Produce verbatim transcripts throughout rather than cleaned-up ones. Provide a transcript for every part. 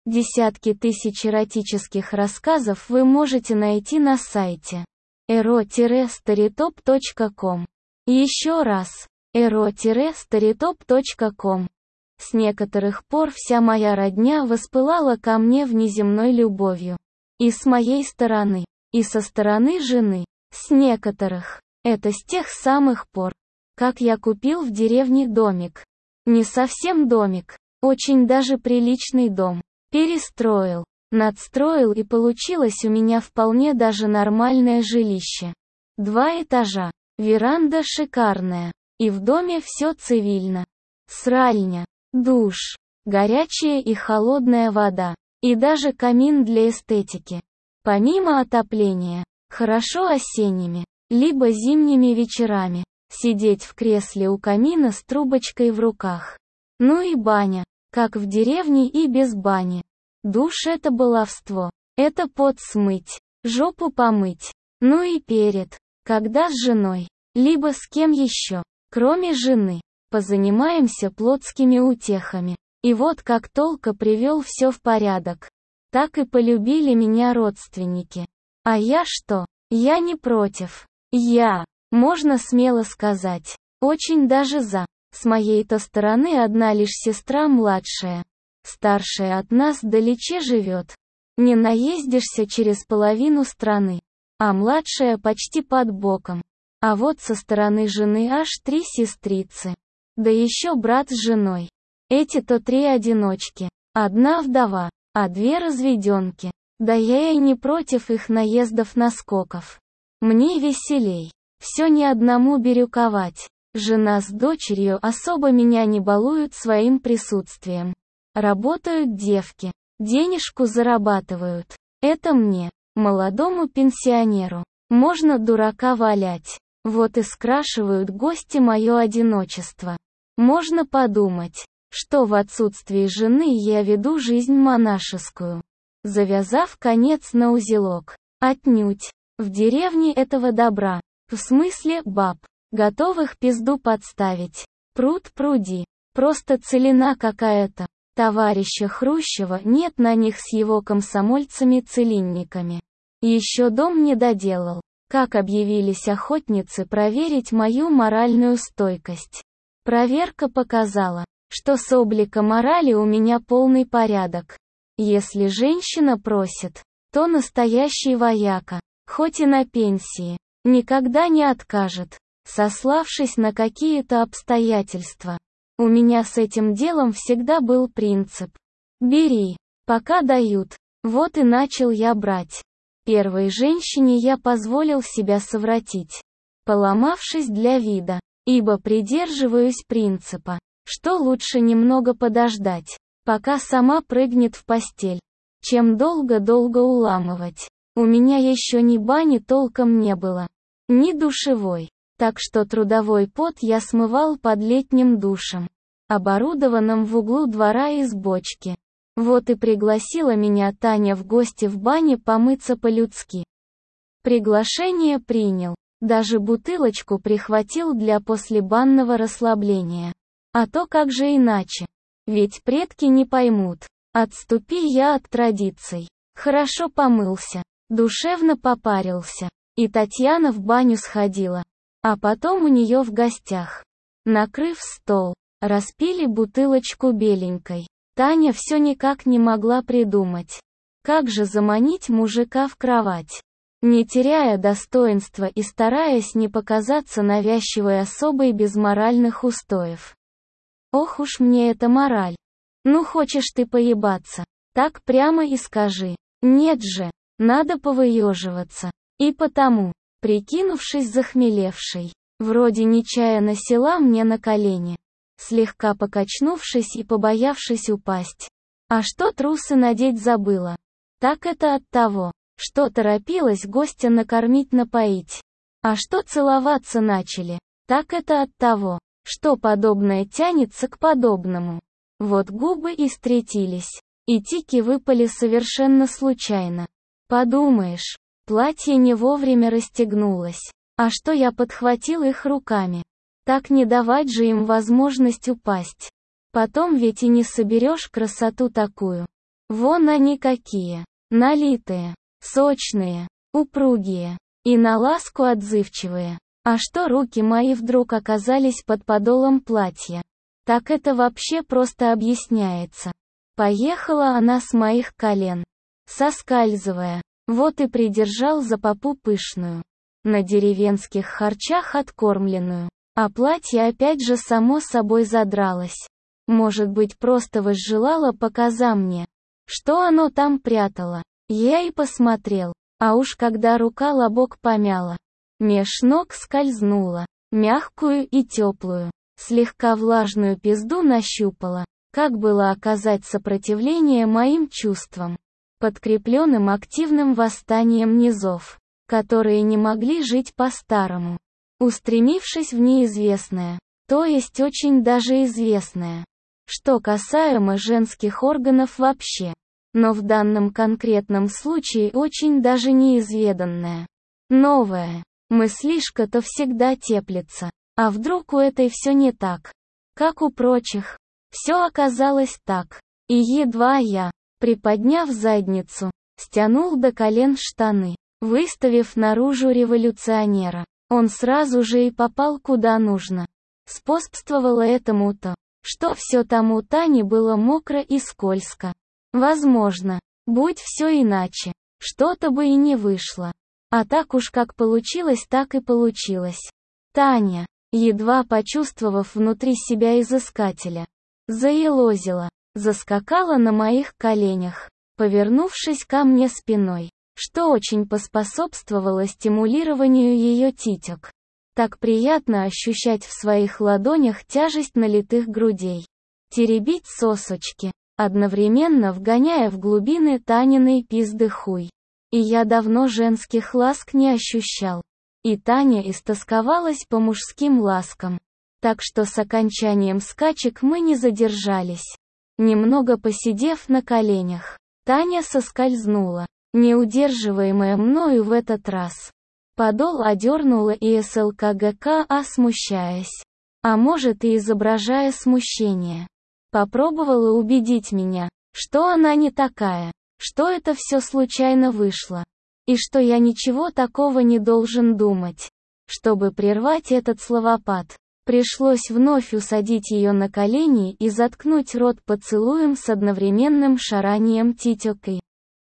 Десятки тысяч эротических рассказов вы можете найти на сайте эро старитоп точка ком. Еще раз, эро старитоп точка ком. С некоторых пор вся моя родня воспылала ко мне внеземной любовью. И с моей стороны, и со стороны жены. С некоторых. Это с тех самых пор, как я купил в деревне домик. Не совсем домик, очень даже приличный дом. Перестроил, надстроил, и получилось у меня вполне даже нормальное жилище. Два этажа, веранда шикарная, и в доме все цивильно. Сральня, душ, горячая и холодная вода, и даже камин для эстетики. Помимо отопления, хорошо осенними, либо зимними вечерами, сидеть в кресле у камина с трубочкой в руках. Ну и баня. Как в деревне и без бани. Душ — это баловство. Это пот смыть, жопу помыть. Ну и перед, когда с женой, либо с кем еще, кроме жены, позанимаемся плотскими утехами. И вот как толко привел все в порядок. Так и полюбили меня родственники. А я что? Я не против. Я, можно смело сказать, очень даже за. С моей-то стороны одна лишь сестра младшая. Старшая от нас далече живет. Не наездишься через половину страны. А младшая почти под боком. А вот со стороны жены аж три сестрицы. Да еще брат с женой. Эти-то три одиночки. Одна вдова, а две разведенки. Да я и не против их наездов-наскоков. Мне веселей. Все не одному бирюковать. Жена с дочерью особо меня не балуют своим присутствием. Работают девки, денежку зарабатывают. Это мне, молодому пенсионеру, можно дурака валять. Вот и скрашивают гости мое одиночество. Можно подумать, что в отсутствии жены я веду жизнь монашескую, завязав конец на узелок. Отнюдь. В деревне этого добра, в смысле баб, готовых пизду подставить. Пруд пруди. Просто целина какая-то. Товарища Хрущева нет на них с его комсомольцами-целинниками. Еще дом не доделал. Как объявились охотницы проверить мою моральную стойкость. Проверка показала, что с облика морали у меня полный порядок. Если женщина просит, то настоящий вояка, хоть и на пенсии, никогда не откажет, сославшись на какие-то обстоятельства. У меня с этим делом всегда был принцип. Бери, пока дают. Вот и начал я брать. Первой женщине я позволил себя совратить, поломавшись для вида, ибо придерживаюсь принципа, что лучше немного подождать, пока сама прыгнет в постель, чем долго-долго уламывать. У меня еще ни бани толком не было, ни душевой. Так что трудовой пот я смывал под летним душем, оборудованным в углу двора из бочки. Вот и пригласила меня Таня в гости в бане помыться по-людски. Приглашение принял, даже бутылочку прихватил для послебанного расслабления. А то как же иначе? Ведь предки не поймут. Отступи я от традиций. Хорошо помылся, душевно попарился. И Татьяна в баню сходила. А потом у нее в гостях, накрыв стол, распили бутылочку беленькой. Таня все никак не могла придумать, как же заманить мужика в кровать, не теряя достоинства и стараясь не показаться навязчивой особой без моральных устоев. Ох уж мне эта мораль. Ну хочешь ты поебаться, так прямо и скажи. Нет же, надо повыеживаться. И потому, прикинувшись захмелевшей, вроде нечаянно села мне на колени, слегка покачнувшись и побоявшись упасть. А что трусы надеть забыла? Так это от того, что торопилась гостя накормить-напоить. А что целоваться начали? Так это от того, что подобное тянется к подобному. Вот губы и встретились, и тики выпали совершенно случайно. Подумаешь, платье не вовремя расстегнулось. А что я подхватил их руками? Так не давать же им возможность упасть. Потом ведь и не соберешь красоту такую. Вон они какие. Налитые, сочные, упругие и на ласку отзывчивые. А что руки мои вдруг оказались под подолом платья? Так это вообще просто объясняется. Поехала она с моих колен, соскальзывая. Вот и придержал за попу пышную, на деревенских харчах откормленную. А платье опять же само собой задралось. Может быть, просто возжелала показа мне, что оно там прятало. Я и посмотрел. А уж когда рука лобок помяла, меж ног скользнула, мягкую и теплую, слегка влажную пизду нащупала. Как было оказать сопротивление моим чувствам, подкрепленным активным восстанием низов, которые не могли жить по-старому, устремившись в неизвестное, то есть очень даже известное, что касаемо женских органов вообще, но в данном конкретном случае очень даже неизведанное, новое. Мыслишка-то всегда теплится, а вдруг у этой все не так, как у прочих. Все оказалось так, и едва я, приподняв задницу, стянул до колен штаны, выставив наружу революционера, он сразу же и попал куда нужно. Способствовало этому то, что все там у Тани было мокро и скользко. Возможно, будь все иначе, что-то бы и не вышло. А так уж как получилось, так и получилось. Таня, едва почувствовав внутри себя изыскателя, заелозила, заскакала на моих коленях, повернувшись ко мне спиной, что очень поспособствовало стимулированию ее титек. Так приятно ощущать в своих ладонях тяжесть налитых грудей, теребить сосочки, одновременно вгоняя в глубины Таниной пизды хуй. И я давно женских ласк не ощущал. И Таня истосковалась по мужским ласкам. Так что с окончанием скачек мы не задержались. Немного посидев на коленях, Таня соскользнула, не удерживаемая мною в этот раз. Подол одернула и СЛКГК, а смущаясь. А может и изображая смущение. Попробовала убедить меня, что она не такая, что это все случайно вышло. И что я ничего такого не должен думать. Чтобы прервать этот словопад, пришлось вновь усадить ее на колени и заткнуть рот поцелуем с одновременным шаранием титек и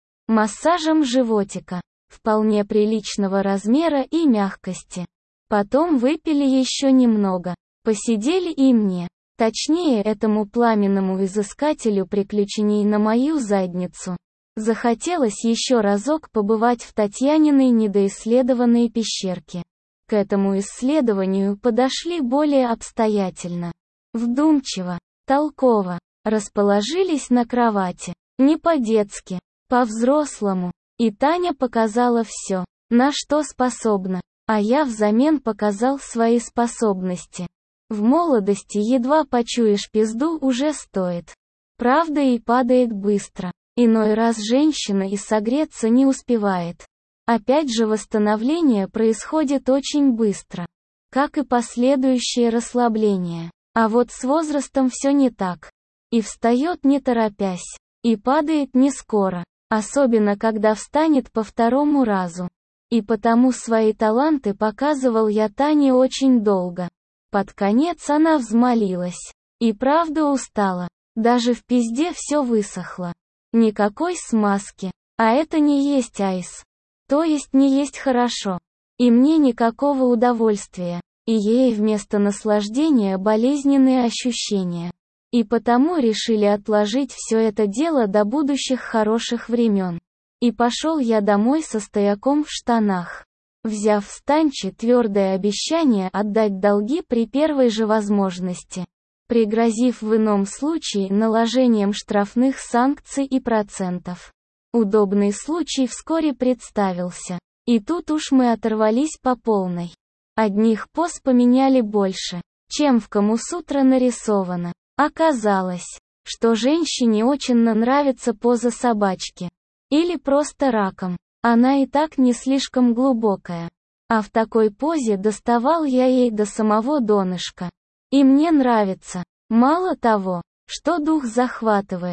массажем животика, вполне приличного размера и мягкости. Потом выпили еще немного, посидели и мне, точнее этому пламенному изыскателю приключений на мою задницу, захотелось еще разок побывать в Татьяниной недоисследованной пещерке. К этому исследованию подошли более обстоятельно, вдумчиво, толково, расположились на кровати, не по-детски, по-взрослому, и Таня показала все, на что способна, а я взамен показал свои способности. В молодости едва почуешь пизду уже стоит. Правда и падает быстро. Иной раз женщина и согреться не успевает. Опять же восстановление происходит очень быстро, как и последующее расслабление. А вот с возрастом все не так. И встает не торопясь, и падает не скоро, особенно когда встанет по второму разу. И потому свои таланты показывал я Тане очень долго. Под конец она взмолилась. И правда устала. Даже в пизде все высохло. Никакой смазки. А это не есть айс. То есть не есть хорошо. И мне никакого удовольствия. И ей вместо наслаждения болезненные ощущения. И потому решили отложить все это дело до будущих хороших времен. И пошел я домой со стояком в штанах, взяв с Танчи твердое обещание отдать долги при первой же возможности, пригрозив в ином случае наложением штрафных санкций и процентов. Удобный случай вскоре представился. И тут уж мы оторвались по полной. Одних поз поменяли больше, чем в Камасутре нарисовано. Оказалось, что женщине очень нравится поза собачки. Или просто раком. Она и так не слишком глубокая. А в такой позе доставал я ей до самого донышка. И мне нравится. Мало того, что дух захватывает,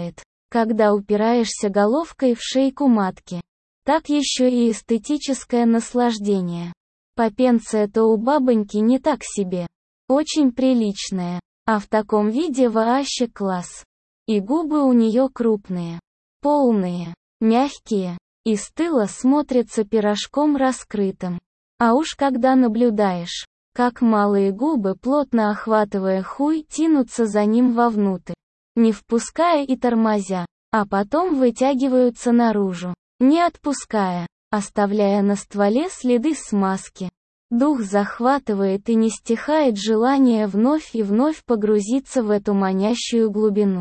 когда упираешься головкой в шейку матки. Так еще и эстетическое наслаждение. Попенция-то у бабоньки не так себе. Очень приличная. А в таком виде вообще класс. И губы у нее крупные. Полные. Мягкие. И с тыла смотрятся пирожком раскрытым. А уж когда наблюдаешь, как малые губы, плотно охватывая хуй, тянутся за ним вовнутрь, не впуская и тормозя, а потом вытягиваются наружу, не отпуская, оставляя на стволе следы смазки. Дух захватывает и не стихает желание вновь и вновь погрузиться в эту манящую глубину,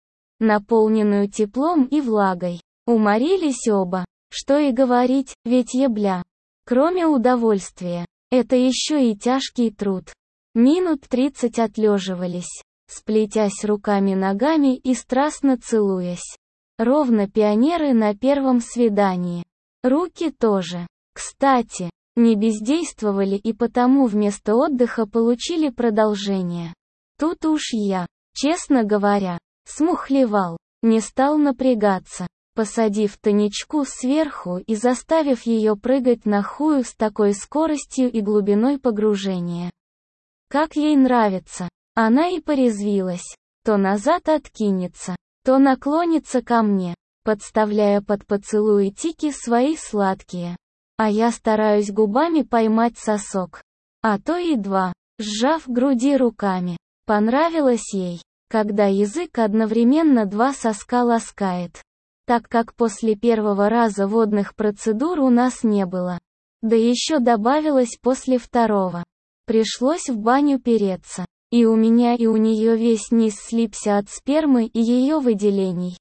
наполненную теплом и влагой. Уморились оба, что и говорить, ведь ебля. Кроме удовольствия, это еще и тяжкий труд. Минут тридцать отлеживались, сплетясь руками-ногами и страстно целуясь. Ровно пионеры на первом свидании. Руки тоже. Кстати, не бездействовали и потому вместо отдыха получили продолжение. Тут уж я, честно говоря, смухлевал, не стал напрягаться, посадив Танечку сверху и заставив ее прыгать на хую с такой скоростью и глубиной погружения, как ей нравится. Она и порезвилась. То назад откинется, то наклонится ко мне, подставляя под поцелуи тики свои сладкие. А я стараюсь губами поймать сосок. А то и два, сжав груди руками. Понравилось ей, когда язык одновременно два соска ласкает. Так как после первого раза водных процедур у нас не было. Да еще добавилось после второго. Пришлось в баню переться. И у меня и у нее весь низ слипся от спермы и ее выделений.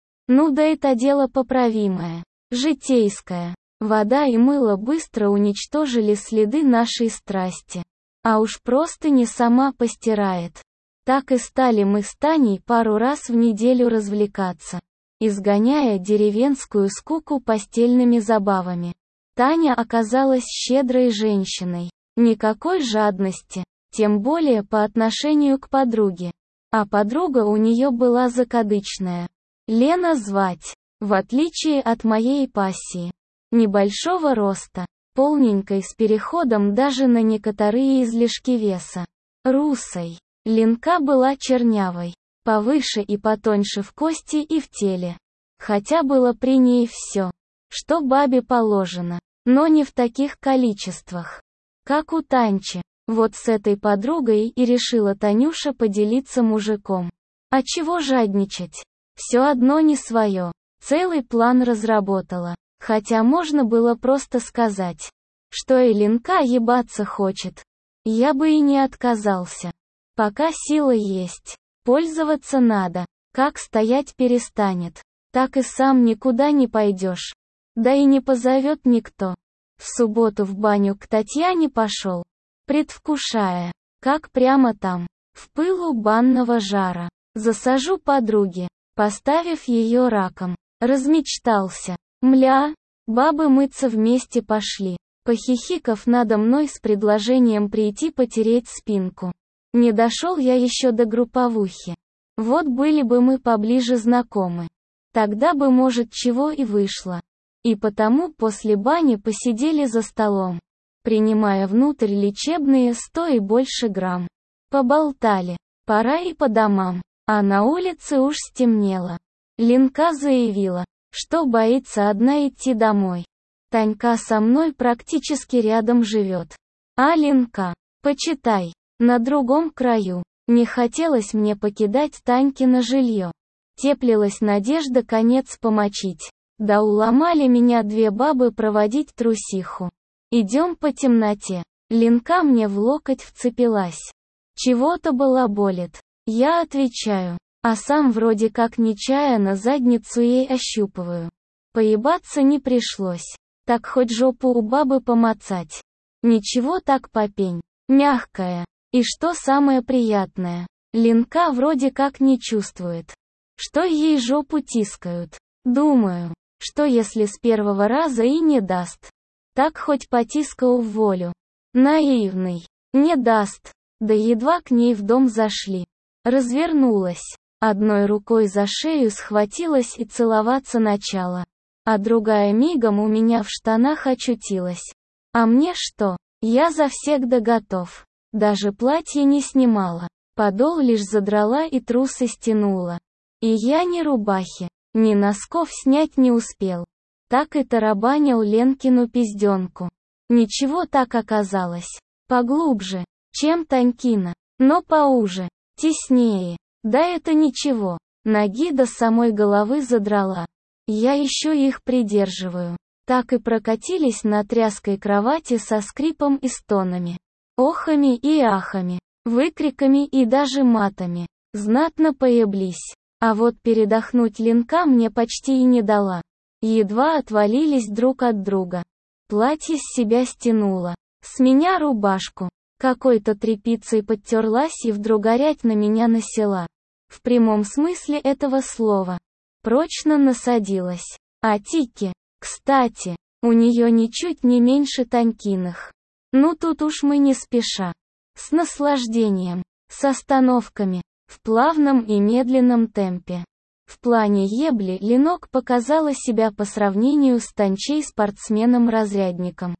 Ну да это дело поправимое. Житейское. Вода и мыло быстро уничтожили следы нашей страсти. А уж простыни сама постирает. Так и стали мы с Таней пару раз в неделю развлекаться, изгоняя деревенскую скуку постельными забавами. Таня оказалась щедрой женщиной. Никакой жадности, тем более по отношению к подруге. А подруга у нее была закадычная. Лена звать. В отличие от моей пассии. Небольшого роста, полненькой с переходом даже на некоторые излишки веса. Русой. Ленка была чернявой, повыше и потоньше в кости и в теле. Хотя было при ней все, что бабе положено, но не в таких количествах, как у Танчи. Вот с этой подругой и решила Танюша поделиться мужиком. А чего жадничать? Все одно не свое. Целый план разработала. Хотя можно было просто сказать, что и Ленка ебаться хочет. Я бы и не отказался. Пока сила есть, пользоваться надо. Как стоять перестанет, так и сам никуда не пойдешь. Да и не позовет никто. В субботу в баню к Татьяне пошел, предвкушая, как прямо там, в пылу банного жара, засажу подруги, поставив ее раком. Размечтался. Мля, бабы мыться вместе пошли, похихикав надо мной с предложением прийти потереть спинку. Не дошел я еще до групповухи. Вот были бы мы поближе знакомы. Тогда бы, может, чего и вышло. И потому после бани посидели за столом, принимая внутрь лечебные сто и больше грамм. Поболтали. Пора и по домам. А на улице уж стемнело. Ленка заявила, что боится одна идти домой. Танька со мной практически рядом живет. А Ленка, почитай, на другом краю. Не хотелось мне покидать Танькино жилье. Теплилась надежда конец помочить. Да уломали меня две бабы проводить трусиху. Идем по темноте. Ленка мне в локоть вцепилась. Чего-то балаболит. Я отвечаю. А сам вроде как нечаянно задницу ей ощупываю. Поебаться не пришлось. Так хоть жопу у бабы помацать. Ничего так попень. Мягкая. И что самое приятное, Ленка вроде как не чувствует, что ей жопу тискают. Думаю, что если с первого раза и не даст, так хоть потискал в волю. Наивный. Не даст. Да едва к ней в дом зашли. Развернулась. Одной рукой за шею схватилась и целоваться начала, а другая мигом у меня в штанах очутилась. А мне что? Я завсегда готов. Даже платье не снимала, подол лишь задрала и трусы стянула. И я ни рубахи, ни носков снять не успел. Так и тарабанил Ленкину пизденку. Ничего так оказалось. Поглубже, чем Танькина, но поуже, теснее. Да это ничего, ноги до самой головы задрала. Я еще их придерживаю. Так и прокатились на тряской кровати со скрипом и стонами, охами и ахами, выкриками и даже матами. Знатно поеблись. А вот передохнуть Ленка мне почти и не дала. Едва отвалились друг от друга. Платье с себя стянула. С меня рубашку. Какой-то тряпицей подтерлась и вдруг орять на меня насела. В прямом смысле этого слова. Прочно насадилась. А тики, кстати, у нее ничуть не меньше Танькиных. Ну тут уж мы не спеша. С наслаждением, с остановками, в плавном и медленном темпе. В плане ебли Ленок показала себя по сравнению с Танчей спортсменом-разрядником.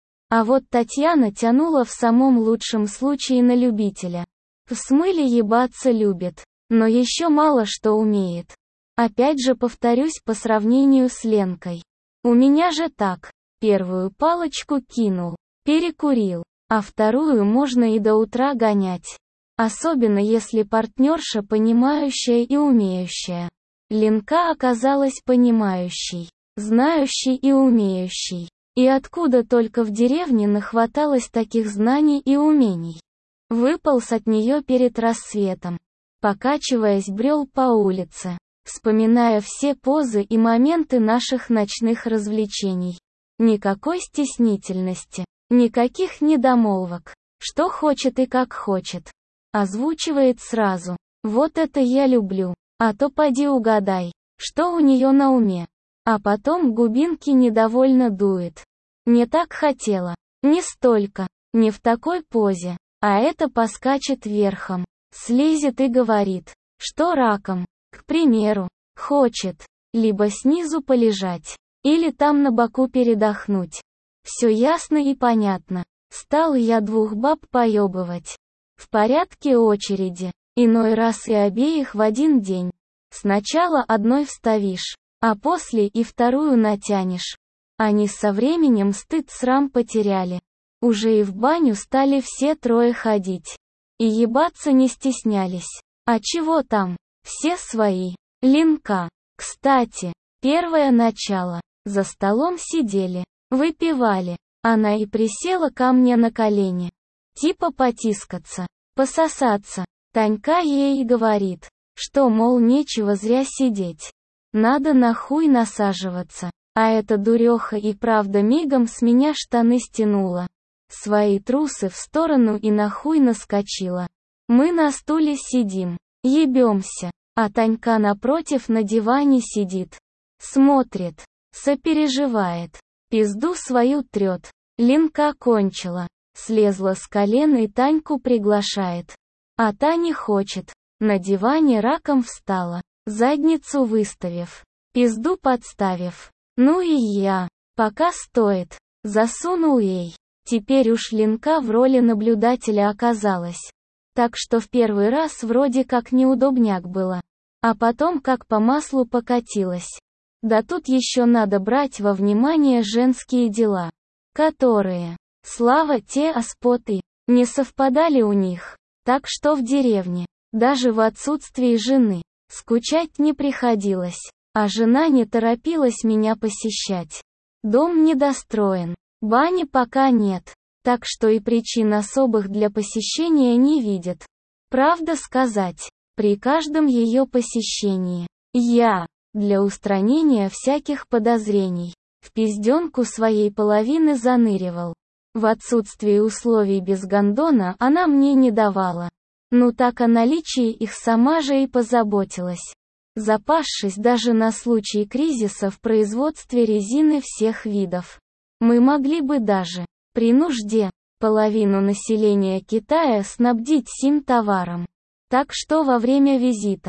А вот Татьяна тянула в самом лучшем случае на любителя. В смыле ебаться любит, но еще мало что умеет. Опять же повторюсь по сравнению с Ленкой. У меня же так, первую палочку кинул, перекурил, а вторую можно и до утра гонять. Особенно если партнерша понимающая и умеющая. Ленка оказалась понимающей, знающей и умеющей. И откуда только в деревне нахваталось таких знаний и умений. Выполз от нее перед рассветом. Покачиваясь, брел по улице, вспоминая все позы и моменты наших ночных развлечений. Никакой стеснительности, никаких недомолвок. Что хочет и как хочет. Озвучивает сразу. Вот это я люблю. А то поди угадай, что у нее на уме. А потом губинки недовольно дует. Не так хотела. Не столько. Не в такой позе. А это поскачет верхом. Слезет и говорит, что раком, к примеру, хочет. Либо снизу полежать. Или там на боку передохнуть. Все ясно и понятно. Стал я двух баб поебывать. В порядке очереди. Иной раз и обеих в один день. Сначала одной вставишь, а после и вторую натянешь. Они со временем стыд-срам потеряли. Уже и в баню стали все трое ходить. И ебаться не стеснялись. А чего там? Все свои. Ленка. Кстати, первое начало. За столом сидели, выпивали. Она и присела ко мне на колени. Типа потискаться, пососаться. Танька ей и говорит, что, мол, нечего зря сидеть. Надо на хуй насаживаться. А эта дуреха и правда мигом с меня штаны стянула. Свои трусы в сторону и на хуй наскочила. Мы на стуле сидим, ебемся, а Танька напротив на диване сидит. Смотрит, сопереживает, пизду свою трет. Ленка кончила, слезла с колена и Таньку приглашает. А та не хочет, на диване раком встала, задницу выставив, пизду подставив. Ну и я, пока стоит, засунул ей. Теперь уж Ленка в роли наблюдателя оказалась. Так что в первый раз вроде как неудобняк было. А потом как по маслу покатилась. Да тут еще надо брать во внимание женские дела, которые, слава те аспоты, не совпадали у них. Так что в деревне, даже в отсутствии жены, скучать не приходилось. А жена не торопилась меня посещать. Дом недостроен, бани пока нет, так что и причин особых для посещения не видит. Правда сказать, при каждом ее посещении, я, для устранения всяких подозрений, в пизденку своей половины заныривал. В отсутствии условий без гондона она мне не давала. Ну так о наличии их сама же и позаботилась. Запасшись даже на случай кризиса в производстве резины всех видов. Мы могли бы даже, при нужде, половину населения Китая снабдить сим товаром. Так что во время визита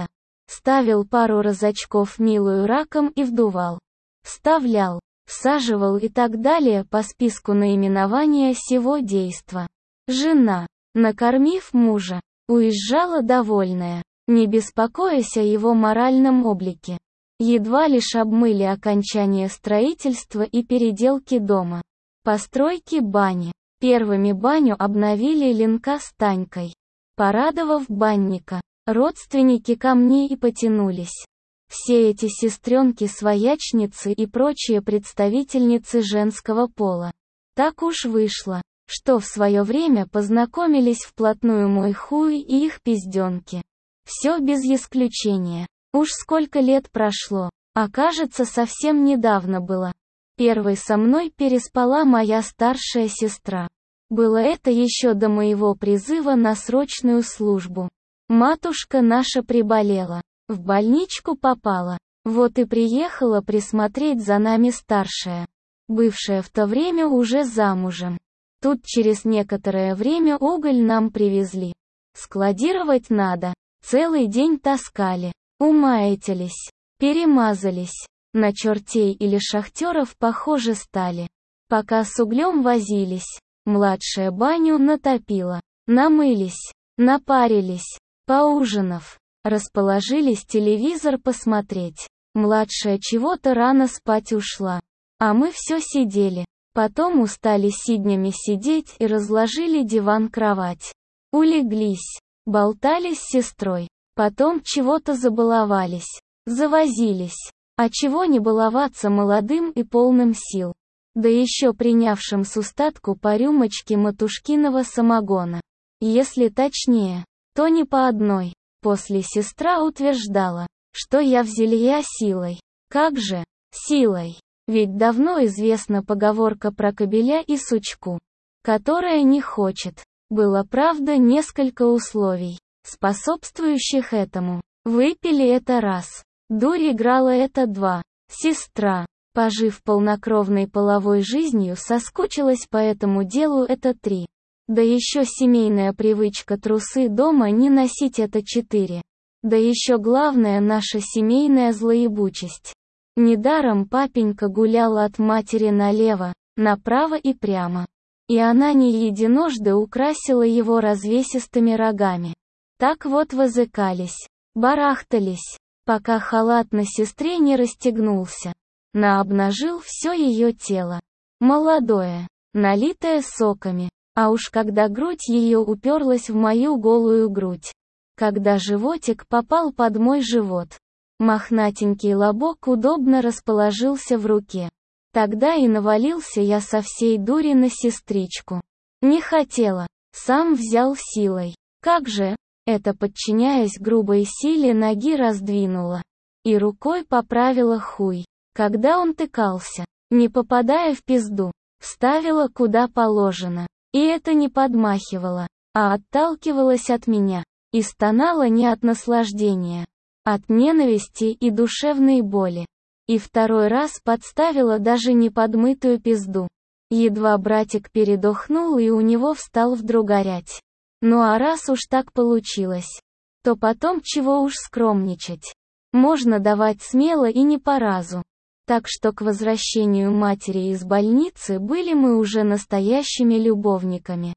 Ставил пару розочков милую раком и вдувал. Вставлял, всаживал и так далее по списку наименования сего действа. Жена, накормив мужа, уезжала довольная, не беспокоясь о его моральном облике. Едва лишь обмыли окончание строительства и переделки дома. Постройки бани. Первыми баню обновили Ленка с Танькой. Порадовав банника, родственники ко мне и потянулись. Все эти сестренки-своячницы и прочие представительницы женского пола. Так уж вышло, что в свое время познакомились вплотную мой хуй и их пизденки. Все без исключения. Уж сколько лет прошло, а кажется, совсем недавно было. Первой со мной переспала моя старшая сестра. Было это еще до моего призыва на срочную службу. Матушка наша приболела, в больничку попала. Вот и приехала присмотреть за нами старшая, бывшая в то время уже замужем. Тут через некоторое время уголь нам привезли. Складировать надо. Целый день таскали. Умаятились, перемазались. На чертей или шахтеров похоже стали. Пока с углем возились, младшая баню натопила. Намылись, напарились, поужинав, расположились телевизор посмотреть. Младшая чего-то рано спать ушла. А мы все сидели. Потом устали сиднями сидеть и разложили диван-кровать. Улеглись, болтали с сестрой. Потом чего-то забаловались, завозились. А чего не баловаться молодым и полным сил? Да еще принявшим с устатку по рюмочке матушкиного самогона. Если точнее, то не по одной. После сестра утверждала, что я взялья силой. Как же, силой? Ведь давно известна поговорка про кобеля и сучку, которая не хочет. Было, правда, несколько условий, способствующих этому. Выпили это раз. Дурь играла это два. Сестра, пожив полнокровной половой жизнью, соскучилась по этому делу это три. Да еще семейная привычка трусы дома не носить это четыре. Да еще главное наша семейная злоебучесть. Недаром папенька гулял от матери налево, направо и прямо. И она не единожды украсила его развесистыми рогами. Так вот возыкались, барахтались, пока халат на сестре не расстегнулся. Наобнажил все ее тело. Молодое, налитое соками. А уж когда грудь ее уперлась в мою голую грудь. Когда животик попал под мой живот. Мохнатенький лобок удобно расположился в руке. Тогда и навалился я со всей дури на сестричку. Не хотела, сам взял силой. Как же? Это, подчиняясь грубой силе, ноги раздвинула. И рукой поправила хуй. Когда он тыкался, не попадая в пизду, вставила куда положено. И это не подмахивала, а отталкивалась от меня. И стонала не от наслаждения, от ненависти и душевной боли. И второй раз подставила даже не подмытую пизду. Едва братик передохнул, и у него встал вдруг горять. Ну а раз уж так получилось, то потом чего уж скромничать. Можно давать смело и не по разу. Так что к возвращению матери из больницы были мы уже настоящими любовниками.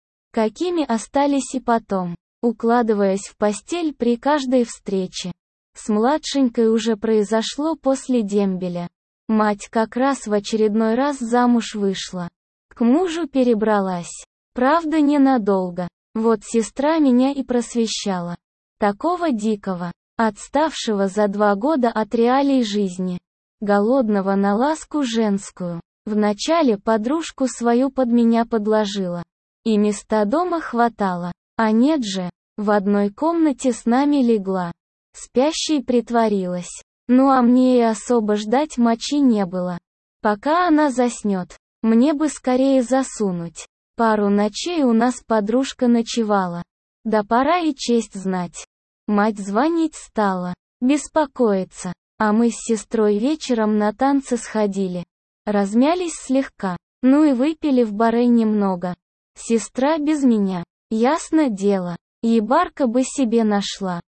Какими остались и потом, укладываясь в постель при каждой встрече. С младшенькой уже произошло после дембеля. Мать как раз в очередной раз замуж вышла. К мужу перебралась. Правда, ненадолго. Вот сестра меня и просвещала. Такого дикого, отставшего за два года от реалий жизни. Голодного на ласку женскую. Вначале подружку свою под меня подложила. И места дома хватало. А нет же, в одной комнате с нами легла. Спящей притворилась. Ну а мне и особо ждать мочи не было. Пока она заснет, мне бы скорее засунуть. Пару ночей у нас подружка ночевала. Да пора и честь знать. Мать звонить стала, беспокоиться. А мы с сестрой вечером на танцы сходили. Размялись слегка, ну и выпили в баре немного. Сестра без меня, ясно дело, ебарка бы себе нашла.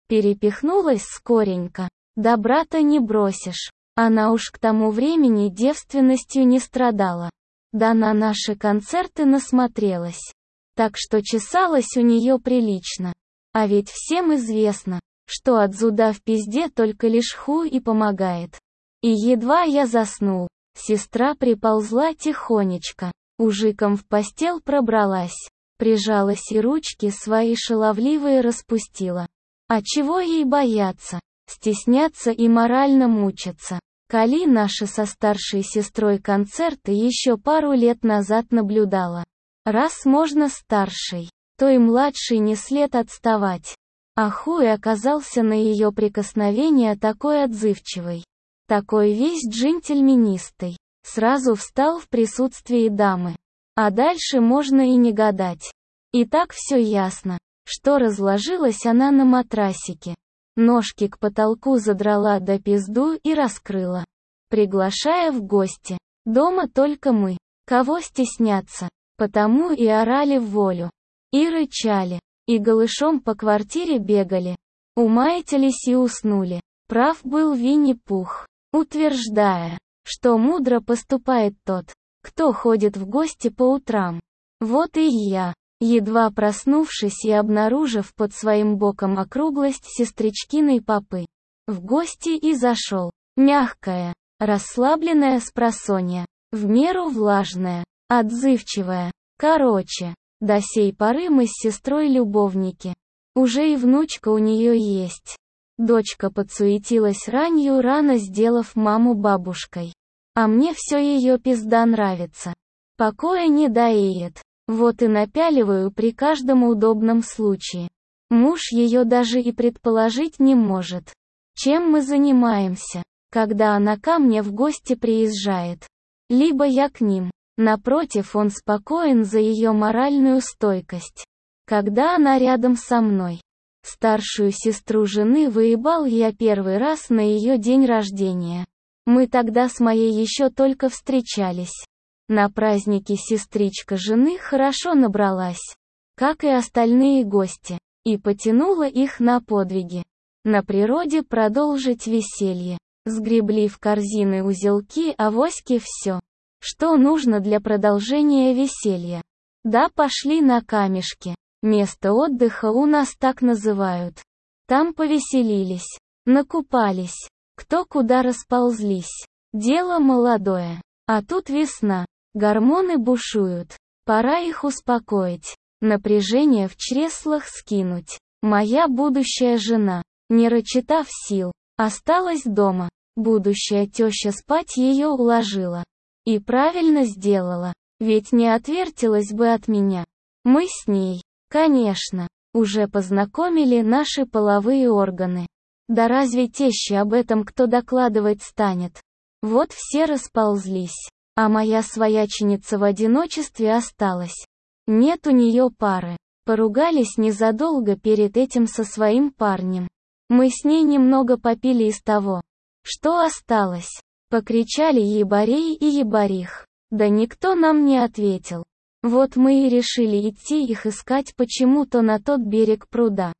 Перепихнулась скоренько. Да брата не бросишь. Она уж к тому времени девственностью не страдала. Да на наши концерты насмотрелась. Так что чесалась у нее прилично. А ведь всем известно, что от зуда в пизде только лишь хуй и помогает. И едва я заснул, сестра приползла тихонечко, ужиком в постель пробралась, прижалась и ручки свои шаловливые распустила. А чего ей бояться, стесняться и морально мучиться? Коли наша со старшей сестрой концерты еще пару лет назад наблюдала. Раз можно старшей, то и младшей не след отставать. А хуй оказался на ее прикосновение такой отзывчивый, такой весь джентльменистый. Сразу встал в присутствии дамы. А дальше можно и не гадать. И так все ясно, что разложилась она на матрасике. Ножки к потолку задрала до пизду и раскрыла, приглашая в гости. Дома только мы, кого стесняться, потому и орали в волю, и рычали, и голышом по квартире бегали, умаятились и уснули. Прав был Винни-Пух, утверждая, что мудро поступает тот, кто ходит в гости по утрам. Вот и я, едва проснувшись и обнаружив под своим боком округлость сестричкиной попы, в гости и зашел. Мягкая, расслабленная спросонья, в меру влажная, отзывчивая. Короче, до сей поры мы с сестрой любовники. Уже и внучка у нее есть. Дочка подсуетилась ранью рано, сделав маму бабушкой. А мне все ее пизда нравится. Покоя не дает. Вот и напяливаю при каждом удобном случае. Муж ее даже и предположить не может. Чем мы занимаемся, когда она ко мне в гости приезжает? Либо я к ним. Напротив, он спокоен за ее моральную стойкость. Когда она рядом со мной. Старшую сестру жены выебал я первый раз на ее день рождения. Мы тогда с моей еще только встречались. На празднике сестричка жены хорошо набралась, как и остальные гости, и потянула их на подвиги. На природе продолжить веселье. Сгребли в корзины узелки, авоськи, все, что нужно для продолжения веселья. Да, пошли на камешки. Место отдыха у нас так называют. Там повеселились, накупались, кто куда расползлись. Дело молодое. А тут весна. Гормоны бушуют. Пора их успокоить. Напряжение в чреслах скинуть. Моя будущая жена, не рачитав сил, осталась дома. Будущая теща спать ее уложила. И правильно сделала, ведь не отвертелась бы от меня. Мы с ней, конечно, уже познакомили наши половые органы. Да разве теще об этом кто докладывать станет? Вот все расползлись, а моя свояченица в одиночестве осталась. Нет у нее пары. Поругались незадолго перед этим со своим парнем. Мы с ней немного попили из того, что осталось. Покричали ебарей и ебарих. Да никто нам не ответил. Вот мы и решили идти их искать почему-то на тот берег пруда.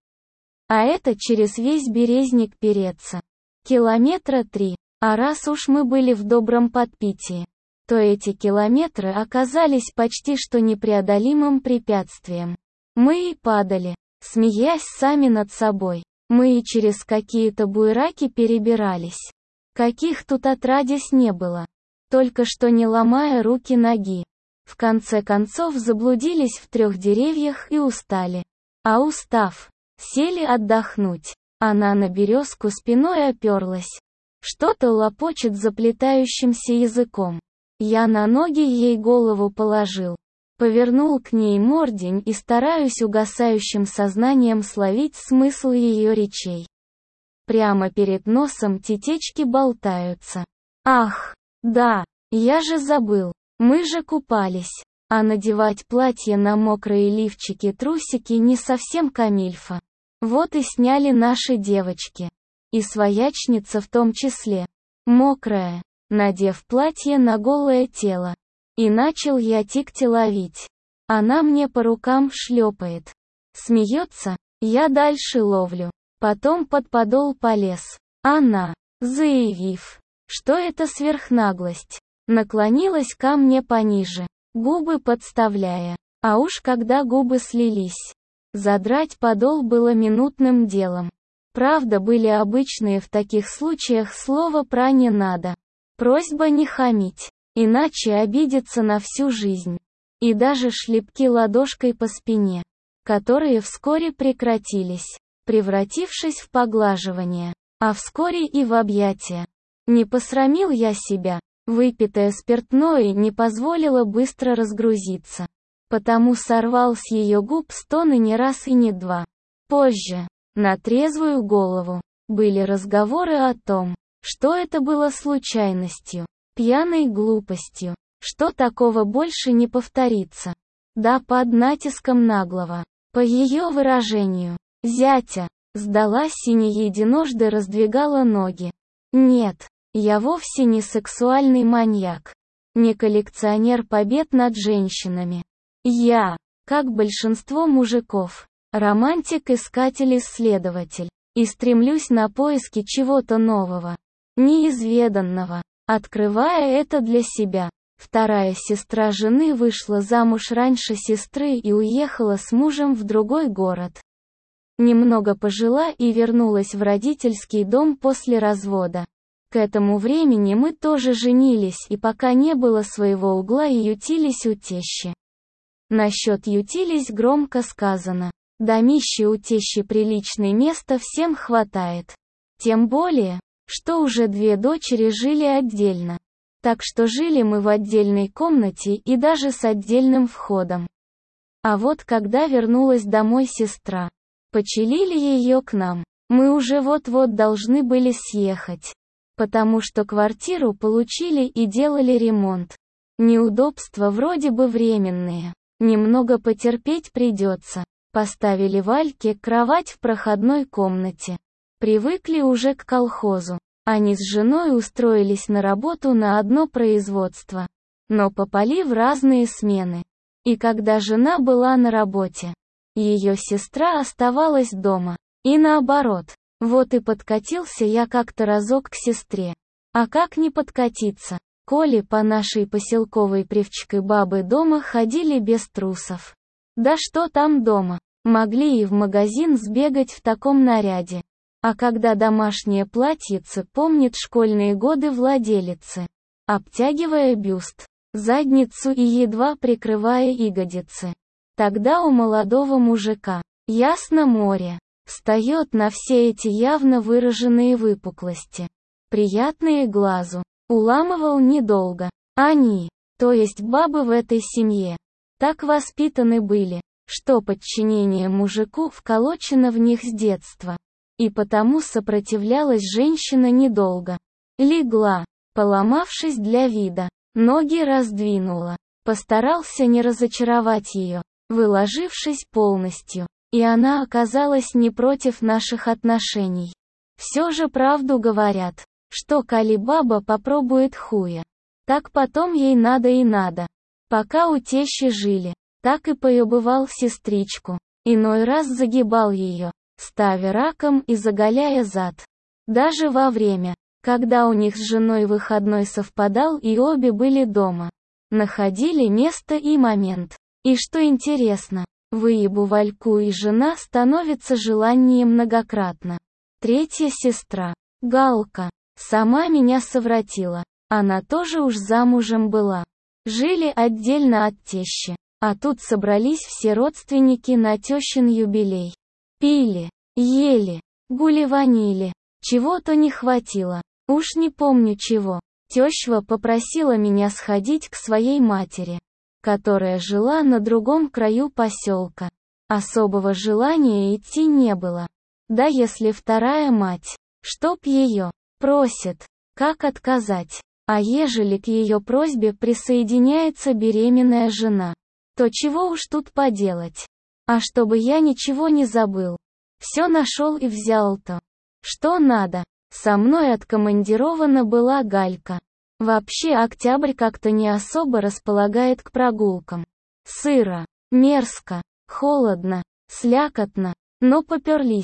А это через весь Березник переться. Километра три. А раз уж мы были в добром подпитии, то эти километры оказались почти что непреодолимым препятствием. Мы и падали, смеясь сами над собой. Мы и через какие-то буераки перебирались. Каких тут отродясь не было. Только что не ломая руки-ноги. В конце концов заблудились в трех деревьях и устали. А устав, сели отдохнуть. Она на березку спиной оперлась. Что-то лопочет заплетающимся языком. Я на ноги ей голову положил. Повернул к ней мордень и стараюсь угасающим сознанием словить смысл ее речей. Прямо перед носом тетечки болтаются. Ах, да, я же забыл. Мы же купались. А надевать платье на мокрые лифчики-трусики не совсем камильфа. Вот и сняли наши девочки. И своячница в том числе. Мокрая, надев платье на голое тело. И начал я тикти ловить. Она мне по рукам шлепает. Смеется, я дальше ловлю. Потом под подол полез. Она, заявив, что это сверхнаглость, наклонилась ко мне пониже, губы подставляя. А уж когда губы слились, задрать подол было минутным делом. Правда, были обычные в таких случаях слова про «не надо». Просьба не хамить, иначе обидеться на всю жизнь. И даже шлепки ладошкой по спине, которые вскоре прекратились, превратившись в поглаживание, а вскоре и в объятия. Не посрамил я себя, выпитое спиртное не позволило быстро разгрузиться. Потому сорвал с ее губ стоны не раз и не два. Позже, на трезвую голову, были разговоры о том, что это было случайностью, пьяной глупостью, что такого больше не повторится. Да, под натиском наглого, по ее выражению, зятя, сдалась и не единожды раздвигала ноги. Нет, я вовсе не сексуальный маньяк, не коллекционер побед над женщинами. Я, как большинство мужиков, романтик-искатель-исследователь, и стремлюсь на поиски чего-то нового, неизведанного, открывая это для себя. Вторая сестра жены вышла замуж раньше сестры и уехала с мужем в другой город. Немного пожила и вернулась в родительский дом после развода. К этому времени мы тоже женились и пока не было своего угла и ютились у тещи. Насчет ютились громко сказано. Домище у тещи приличное место всем хватает. Тем более, что уже две дочери жили отдельно. Так что жили мы в отдельной комнате и даже с отдельным входом. А вот когда вернулась домой сестра, почелили ее к нам, мы уже вот-вот должны были съехать. Потому что квартиру получили и делали ремонт. Неудобства вроде бы временные. Немного потерпеть придется. Поставили Вальке кровать в проходной комнате. Привыкли уже к колхозу. Они с женой устроились на работу на одно производство. Но попали в разные смены. И когда жена была на работе, ее сестра оставалась дома. И наоборот. Вот и подкатился я как-то разок к сестре. А как не подкатиться, коли по нашей поселковой привчкой бабы дома ходили без трусов. Да что там дома, могли и в магазин сбегать в таком наряде. А когда домашнее платьице помнит школьные годы владелицы, обтягивая бюст, задницу и едва прикрывая ягодицы, тогда у молодого мужика, ясно море, встает на все эти явно выраженные выпуклости. Приятные глазу. Уламывал недолго. Они, то есть бабы в этой семье, так воспитаны были, что подчинение мужику вколочено в них с детства. И потому сопротивлялась женщина недолго. Легла, поломавшись для вида, ноги раздвинула. Постарался не разочаровать ее, выложившись полностью. И она оказалась не против наших отношений. Все же правду говорят, что коли баба попробует хуя, так потом ей надо и надо. Пока у тещи жили, так и поебывал сестричку. Иной раз загибал ее, ставя раком и заголяя зад. Даже во время, когда у них с женой выходной совпадал и обе были дома, находили место и момент. И что интересно, выебу Вальку и жена становится желанием многократно. Третья сестра, Галка, сама меня совратила. Она тоже уж замужем была. Жили отдельно от тещи. А тут собрались все родственники на тещин юбилей. Пили, ели, гулеванили. Чего-то не хватило. Уж не помню чего. Теща попросила меня сходить к своей матери, которая жила на другом краю поселка. Особого желания идти не было. Да если вторая мать, чтоб ее, просит, как отказать? А ежели к ее просьбе присоединяется беременная жена, то чего уж тут поделать? А чтобы я ничего не забыл, все нашел и взял то, что надо. Со мной откомандирована была Галька. Вообще октябрь как-то не особо располагает к прогулкам. Сыро, мерзко, холодно, слякотно, но поперлись.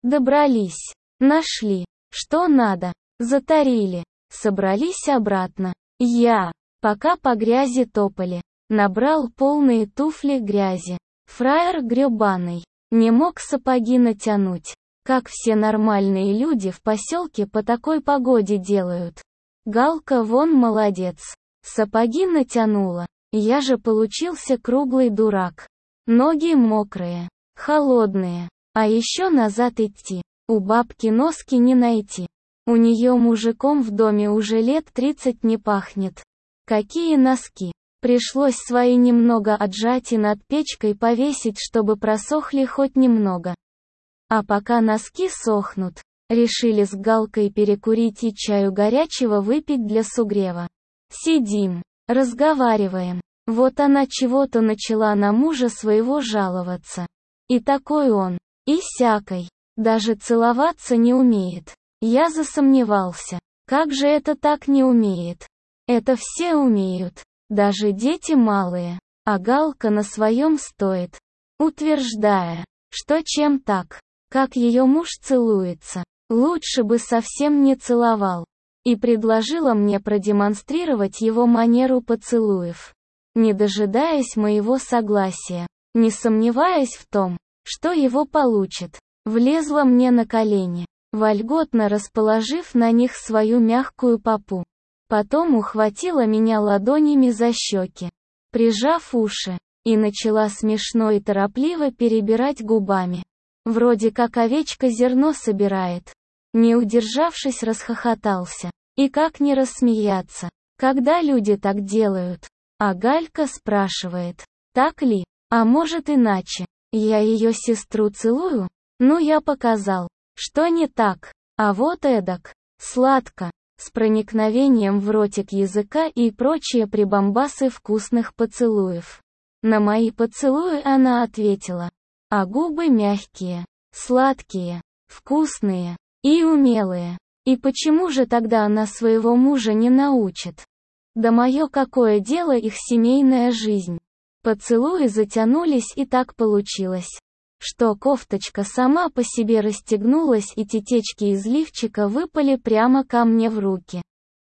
Добрались. Нашли. Что надо. Затарили. Собрались обратно. Я, пока по грязи топали, набрал полные туфли грязи. Фраер гребаный. Не мог сапоги натянуть. Как все нормальные люди в поселке по такой погоде делают. Галка вон молодец. Сапоги натянула. Я же получился круглый дурак. Ноги мокрые. Холодные. А еще назад идти. У бабки носки не найти. У нее мужиком в доме уже лет тридцать не пахнет. Какие носки. Пришлось свои немного отжать и над печкой повесить, чтобы просохли хоть немного. А пока носки сохнут, решили с Галкой перекурить и чаю горячего выпить для сугрева. Сидим, разговариваем. Вот она чего-то начала на мужа своего жаловаться. И такой он, и сякой. Даже целоваться не умеет. Я засомневался. Как же это так не умеет? Это все умеют. Даже дети малые. А Галка на своем стоит. Утверждая, что чем так, как ее муж целуется, лучше бы совсем не целовал. И предложила мне продемонстрировать его манеру поцелуев. Не дожидаясь моего согласия, не сомневаясь в том, что его получит, влезла мне на колени, вольготно расположив на них свою мягкую попу. Потом ухватила меня ладонями за щеки, прижав уши, и начала смешно и торопливо перебирать губами. Вроде как овечка зерно собирает. Не удержавшись, расхохотался. И как не рассмеяться, когда люди так делают? А Галька спрашивает, так ли, а может иначе? Я ее сестру целую? Ну я показал, что не так, а вот эдак, сладко, с проникновением в ротик языка и прочие прибамбасы вкусных поцелуев. На мои поцелуи она ответила, а губы мягкие, сладкие, вкусные и умелые. И почему же тогда она своего мужа не научит? Да мое какое дело их семейная жизнь. Поцелуи затянулись и так получилось, что кофточка сама по себе расстегнулась и тетечки из лифчика выпали прямо ко мне в руки.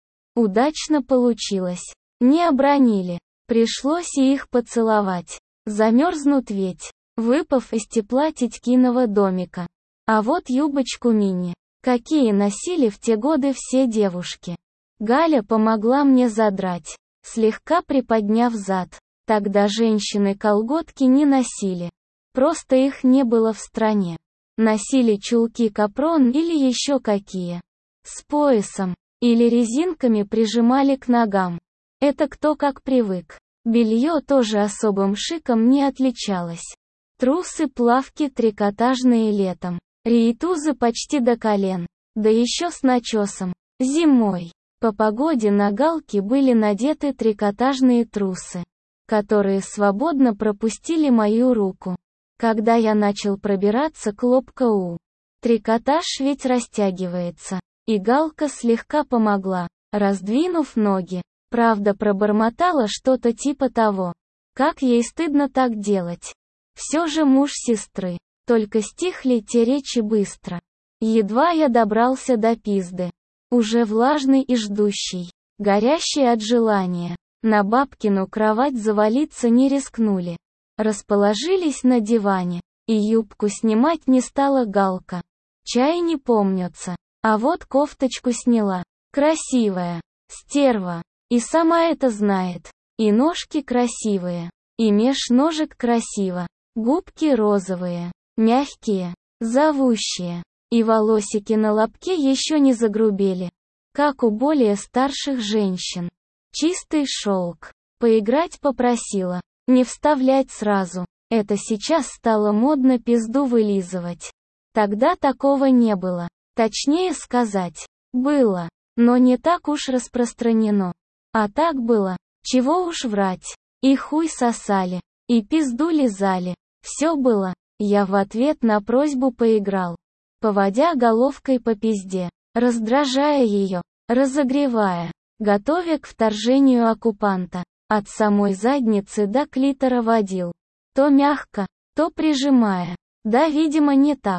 Удачно получилось. Не обронили. Пришлось и их поцеловать. Замерзнут ведь, выпав из тепла теткиного домика. А вот юбочку мини, какие носили в те годы все девушки. Галя помогла мне задрать, слегка приподняв зад. Тогда женщины колготки не носили. Просто их не было в стране. Носили чулки капрон или еще какие. С поясом. Или резинками прижимали к ногам. Это кто как привык. Белье тоже особым шиком не отличалось. Трусы-плавки трикотажные летом. Рейтузы почти до колен. Да еще с начесом. Зимой. По погоде на Галке были надеты трикотажные трусы, которые свободно пропустили мою руку. Когда я начал пробираться к лобкову. Трикотаж ведь растягивается. И Галка слегка помогла, раздвинув ноги. Правда, пробормотала что-то типа того. Как ей стыдно так делать. Все же муж сестры. Только стихли те речи быстро. Едва я добрался до пизды. Уже влажный и ждущий. Горящий от желания. На бабкину кровать завалиться не рискнули. Расположились на диване. И юбку снимать не стала Галка. Чай не помнится. А вот кофточку сняла. Красивая. Стерва. И сама это знает. И ножки красивые. И меж ножек красиво. Губки розовые. Мягкие. Зовущие. И волосики на лобке еще не загрубели. Как у более старших женщин. Чистый шелк. Поиграть попросила. Не вставлять сразу. Это сейчас стало модно пизду вылизывать. Тогда такого не было. Точнее сказать, было, но не так уж распространено. А так было, чего уж врать. И хуй сосали, и пизду лизали. Все было. Я в ответ на просьбу поиграл, поводя головкой по пизде, раздражая ее, разогревая, готовя к вторжению оккупанта. От самой задницы до клитора водил. То мягко, то прижимая. Да, видимо, не так.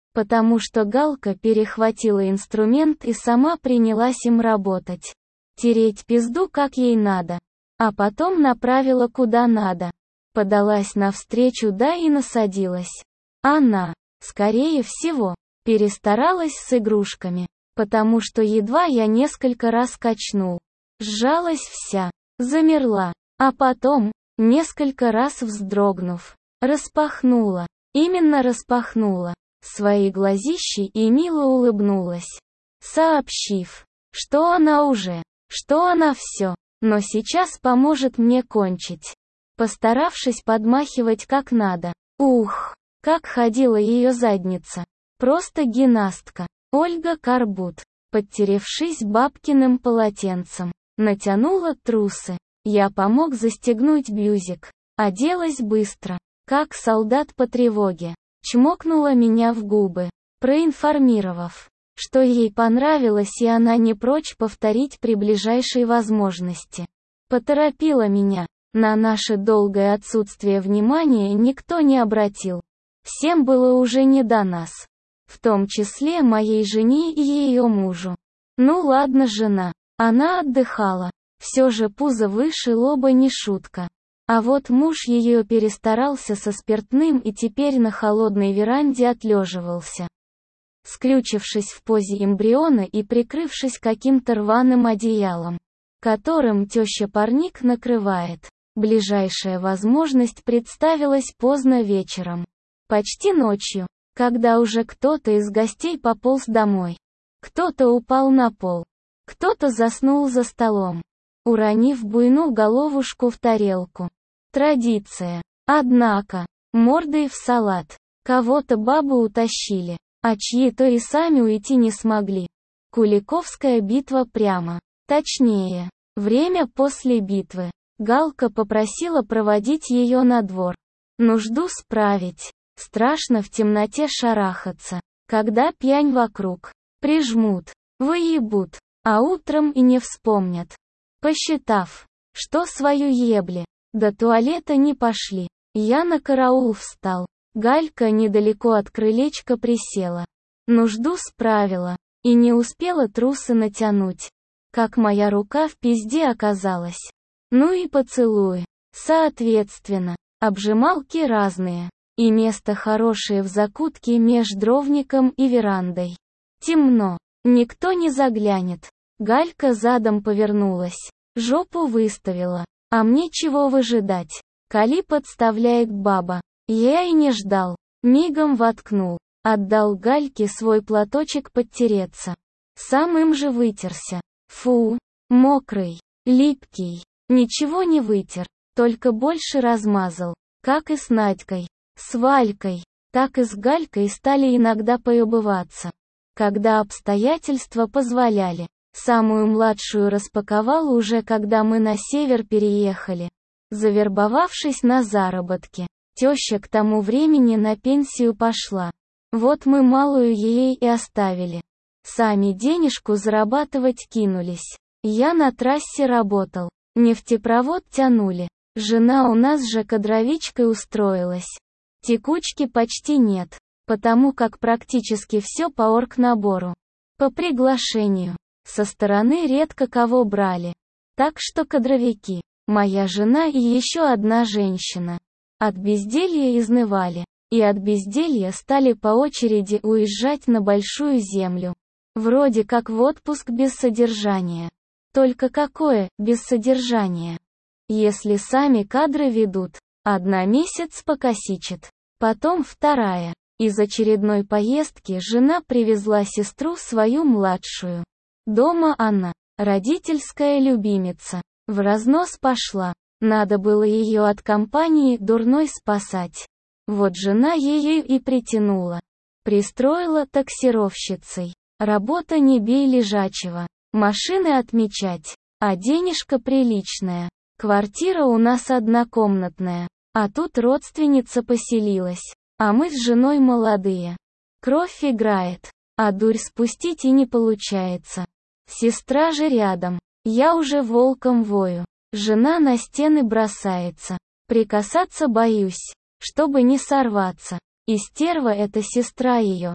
потому что Галка перехватила инструмент и сама принялась им работать. Тереть пизду как ей надо. А потом направила куда надо. Подалась навстречу, да и насадилась. Она, скорее всего, перестаралась с игрушками, потому что едва я несколько раз качнул. Сжалась вся, замерла, а потом, несколько раз вздрогнув, распахнула, именно распахнула, свои глазищи и мило улыбнулась, сообщив, что она уже, что она все, но сейчас поможет мне кончить. Постаравшись подмахивать как надо. Ух, как ходила ее задница. Просто гимнастка. Ольга Карбут, подтеревшись бабкиным полотенцем, натянула трусы. Я помог застегнуть бюзик. Оделась быстро, как солдат по тревоге. Чмокнула меня в губы, проинформировав, что ей понравилось и она не прочь повторить при ближайшей возможности. Поторопила меня. На наше долгое отсутствие внимания никто не обратил. Всем было уже не до нас. В том числе моей жене и ее мужу. Ну ладно, жена. Она отдыхала. Все же пузо выше лоба не шутка. А вот муж ее перестарался со спиртным и теперь на холодной веранде отлеживался, скрючившись в позе эмбриона и прикрывшись каким-то рваным одеялом, которым теща-парник накрывает. Ближайшая возможность представилась поздно вечером. Почти ночью, когда уже кто-то из гостей пополз домой. Кто-то упал на пол. Кто-то заснул за столом, уронив буйную головушку в тарелку. Традиция. Однако, мордой в салат. Кого-то бабы утащили, а чьи-то и сами уйти не смогли. Куликовская битва прямо. Точнее, время после битвы. Галка попросила проводить ее на двор. Нужду справить. Страшно в темноте шарахаться, когда пьянь вокруг. Прижмут, выебут, а утром и не вспомнят. Посчитав, что свою ебли, до туалета не пошли, я на караул встал. Галька недалеко от крылечка присела. Нужду справила, и не успела трусы натянуть, как моя рука в пизде оказалась. Ну и поцелуи. Соответственно, обжималки разные. И место хорошее в закутке меж дровником и верандой. Темно. Никто не заглянет. Галька задом повернулась. Жопу выставила. А мне чего выжидать? Коли подставляет баба. Я и не ждал. Мигом воткнул. Отдал Гальке свой платочек подтереться. Сам им же вытерся. Фу. Мокрый. Липкий. Ничего не вытер, только больше размазал, как и с Надькой, с Валькой, так и с Галькой стали иногда поебываться, когда обстоятельства позволяли. Самую младшую распаковал уже когда мы на север переехали, завербовавшись на заработки. Теща к тому времени на пенсию пошла. Вот мы малую ей и оставили. Сами денежку зарабатывать кинулись. Я на трассе работал. Нефтепровод тянули. Жена у нас же кадровичкой устроилась. Текучки почти нет, потому как практически все по оргнабору. По приглашению. Со стороны редко кого брали. Так что кадровики, моя жена и еще одна женщина, от безделья изнывали. И от безделья стали по очереди уезжать на большую землю. Вроде как в отпуск без содержания. Только какое, без содержания? Если сами кадры ведут, одна месяц покосичит, потом вторая. Из очередной поездки жена привезла сестру свою младшую. Дома она, родительская любимица, в разнос пошла. Надо было ее от компании дурной спасать. Вот жена ее и притянула. Пристроила таксировщицей. Работа не бей лежачего. Машины отмечать, а денежка приличная. Квартира у нас однокомнатная, а тут родственница поселилась, а мы с женой молодые. Кровь играет, а дурь спустить и не получается. Сестра же рядом, я уже волком вою. Жена на стены бросается, прикасаться боюсь, чтобы не сорваться. И стерва эта сестра ее.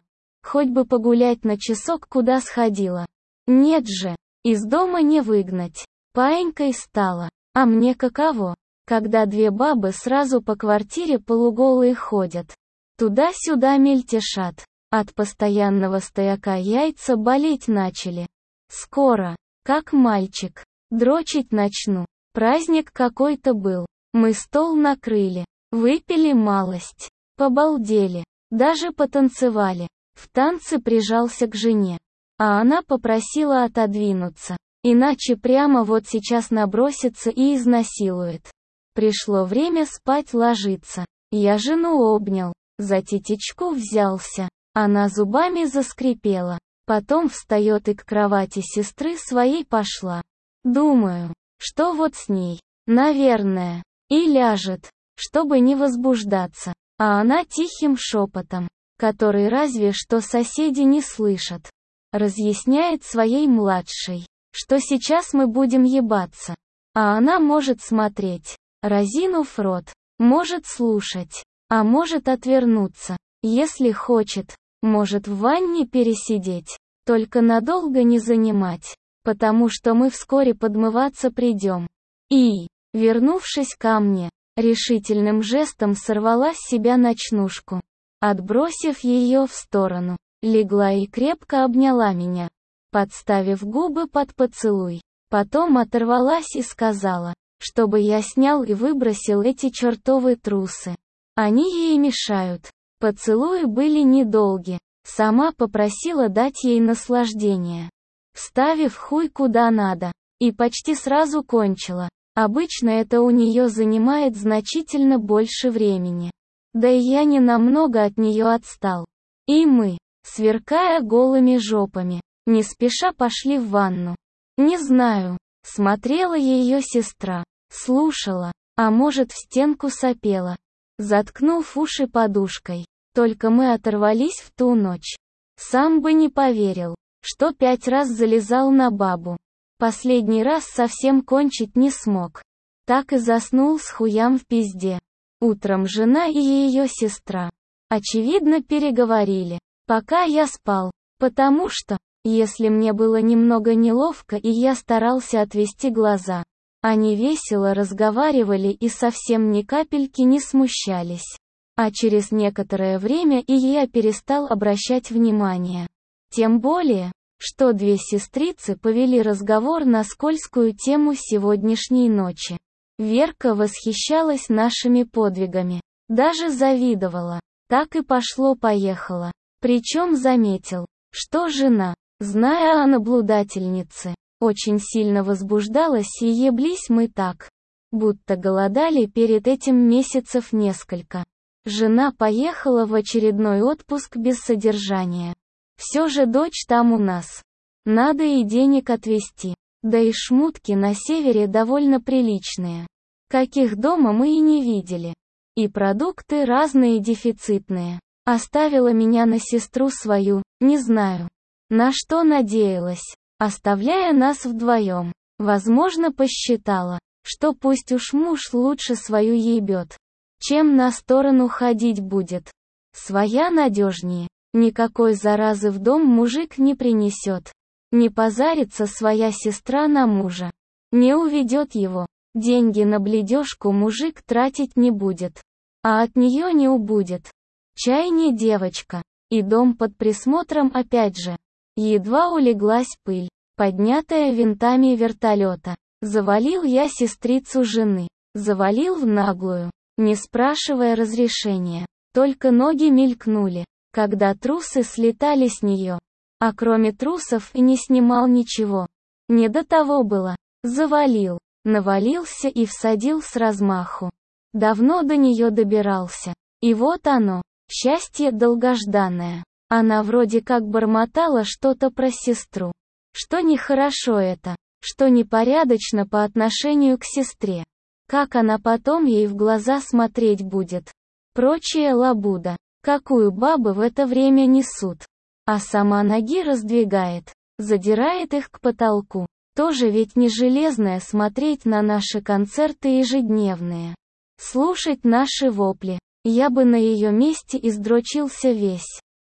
Хоть бы погулять на часок куда сходила. Нет же, из дома не выгнать. Паинькой стала. А мне каково, когда две бабы сразу по квартире полуголые ходят. Туда-сюда мельтешат. От постоянного стояка яйца болеть начали. Скоро, как мальчик, дрочить начну. Праздник какой-то был. Мы стол накрыли, выпили малость, побалдели, даже потанцевали. В танце прижался к жене, а она попросила отодвинуться, иначе прямо вот сейчас набросится и изнасилует. Пришло время спать ложиться. Я жену обнял, за титечку взялся. Она зубами заскрипела, потом встает и к кровати сестры своей пошла. Думаю, что вот с ней, наверное, и ляжет, чтобы не возбуждаться. А она тихим шепотом, который разве что соседи не слышат, разъясняет своей младшей, что сейчас мы будем ебаться. А она может смотреть, разинув рот, может слушать, а может отвернуться, если хочет. Может в ванне пересидеть, только надолго не занимать, потому что мы вскоре подмываться придем. И, вернувшись ко мне, решительным жестом сорвала с себя ночнушку. Отбросив ее в сторону, легла и крепко обняла меня, подставив губы под поцелуй. Потом оторвалась и сказала, чтобы я снял и выбросил эти чертовы трусы. Они ей мешают. Поцелуи были недолги. Сама попросила дать ей наслаждение, вставив хуй куда надо, и почти сразу кончила. Обычно это у нее занимает значительно больше времени. Да и я не намного от нее отстал. И мы, сверкая голыми жопами, не спеша пошли в ванну. Не знаю, смотрела ее сестра, слушала, а может в стенку сопела, заткнув уши подушкой. Только мы оторвались в ту ночь. Сам бы не поверил, что пять раз залезал на бабу. Последний раз совсем кончить не смог. Так и заснул с хуям в пизде. Утром жена и ее сестра, очевидно, переговорили, пока я спал, потому что, если мне было немного неловко и я старался отвести глаза, они весело разговаривали и совсем ни капельки не смущались. А через некоторое время и я перестал обращать внимание. Тем более, что две сестрицы повели разговор на скользкую тему сегодняшней ночи. Верка восхищалась нашими подвигами, даже завидовала. Так и пошло-поехало. Причем заметил, что жена, зная о наблюдательнице, очень сильно возбуждалась и еблись мы так, будто голодали перед этим месяцев несколько. Жена поехала в очередной отпуск без содержания. Все же дочь там у нас. Надо и денег отвезти. Да и шмутки на севере довольно приличные. Каких дома мы и не видели. И продукты разные дефицитные. Оставила меня на сестру свою, не знаю, на что надеялась, оставляя нас вдвоем. Возможно, посчитала, что пусть уж муж лучше свою ебет, чем на сторону ходить будет. Своя надежнее. Никакой заразы в дом мужик не принесет. Не позарится своя сестра на мужа. Не уведет его. Деньги на бледежку мужик тратить не будет. А от нее не убудет. Чай не девочка. И дом под присмотром опять же. Едва улеглась пыль, поднятая винтами вертолета. Завалил я сестрицу жены. Завалил в наглую, не спрашивая разрешения. Только ноги мелькнули, когда трусы слетали с нее. А кроме трусов и не снимал ничего. Не до того было. Завалил, навалился и всадил с размаху. Давно до нее добирался. И вот оно, счастье долгожданное. Она вроде как бормотала что-то про сестру. Что нехорошо это, что непорядочно по отношению к сестре. Как она потом ей в глаза смотреть будет. Прочая лабуда. Какую бабы в это время несут. А сама ноги раздвигает, задирает их к потолку. Тоже ведь не железное смотреть на наши концерты ежедневные. Слушать наши вопли. Я бы на ее месте издрочился весь.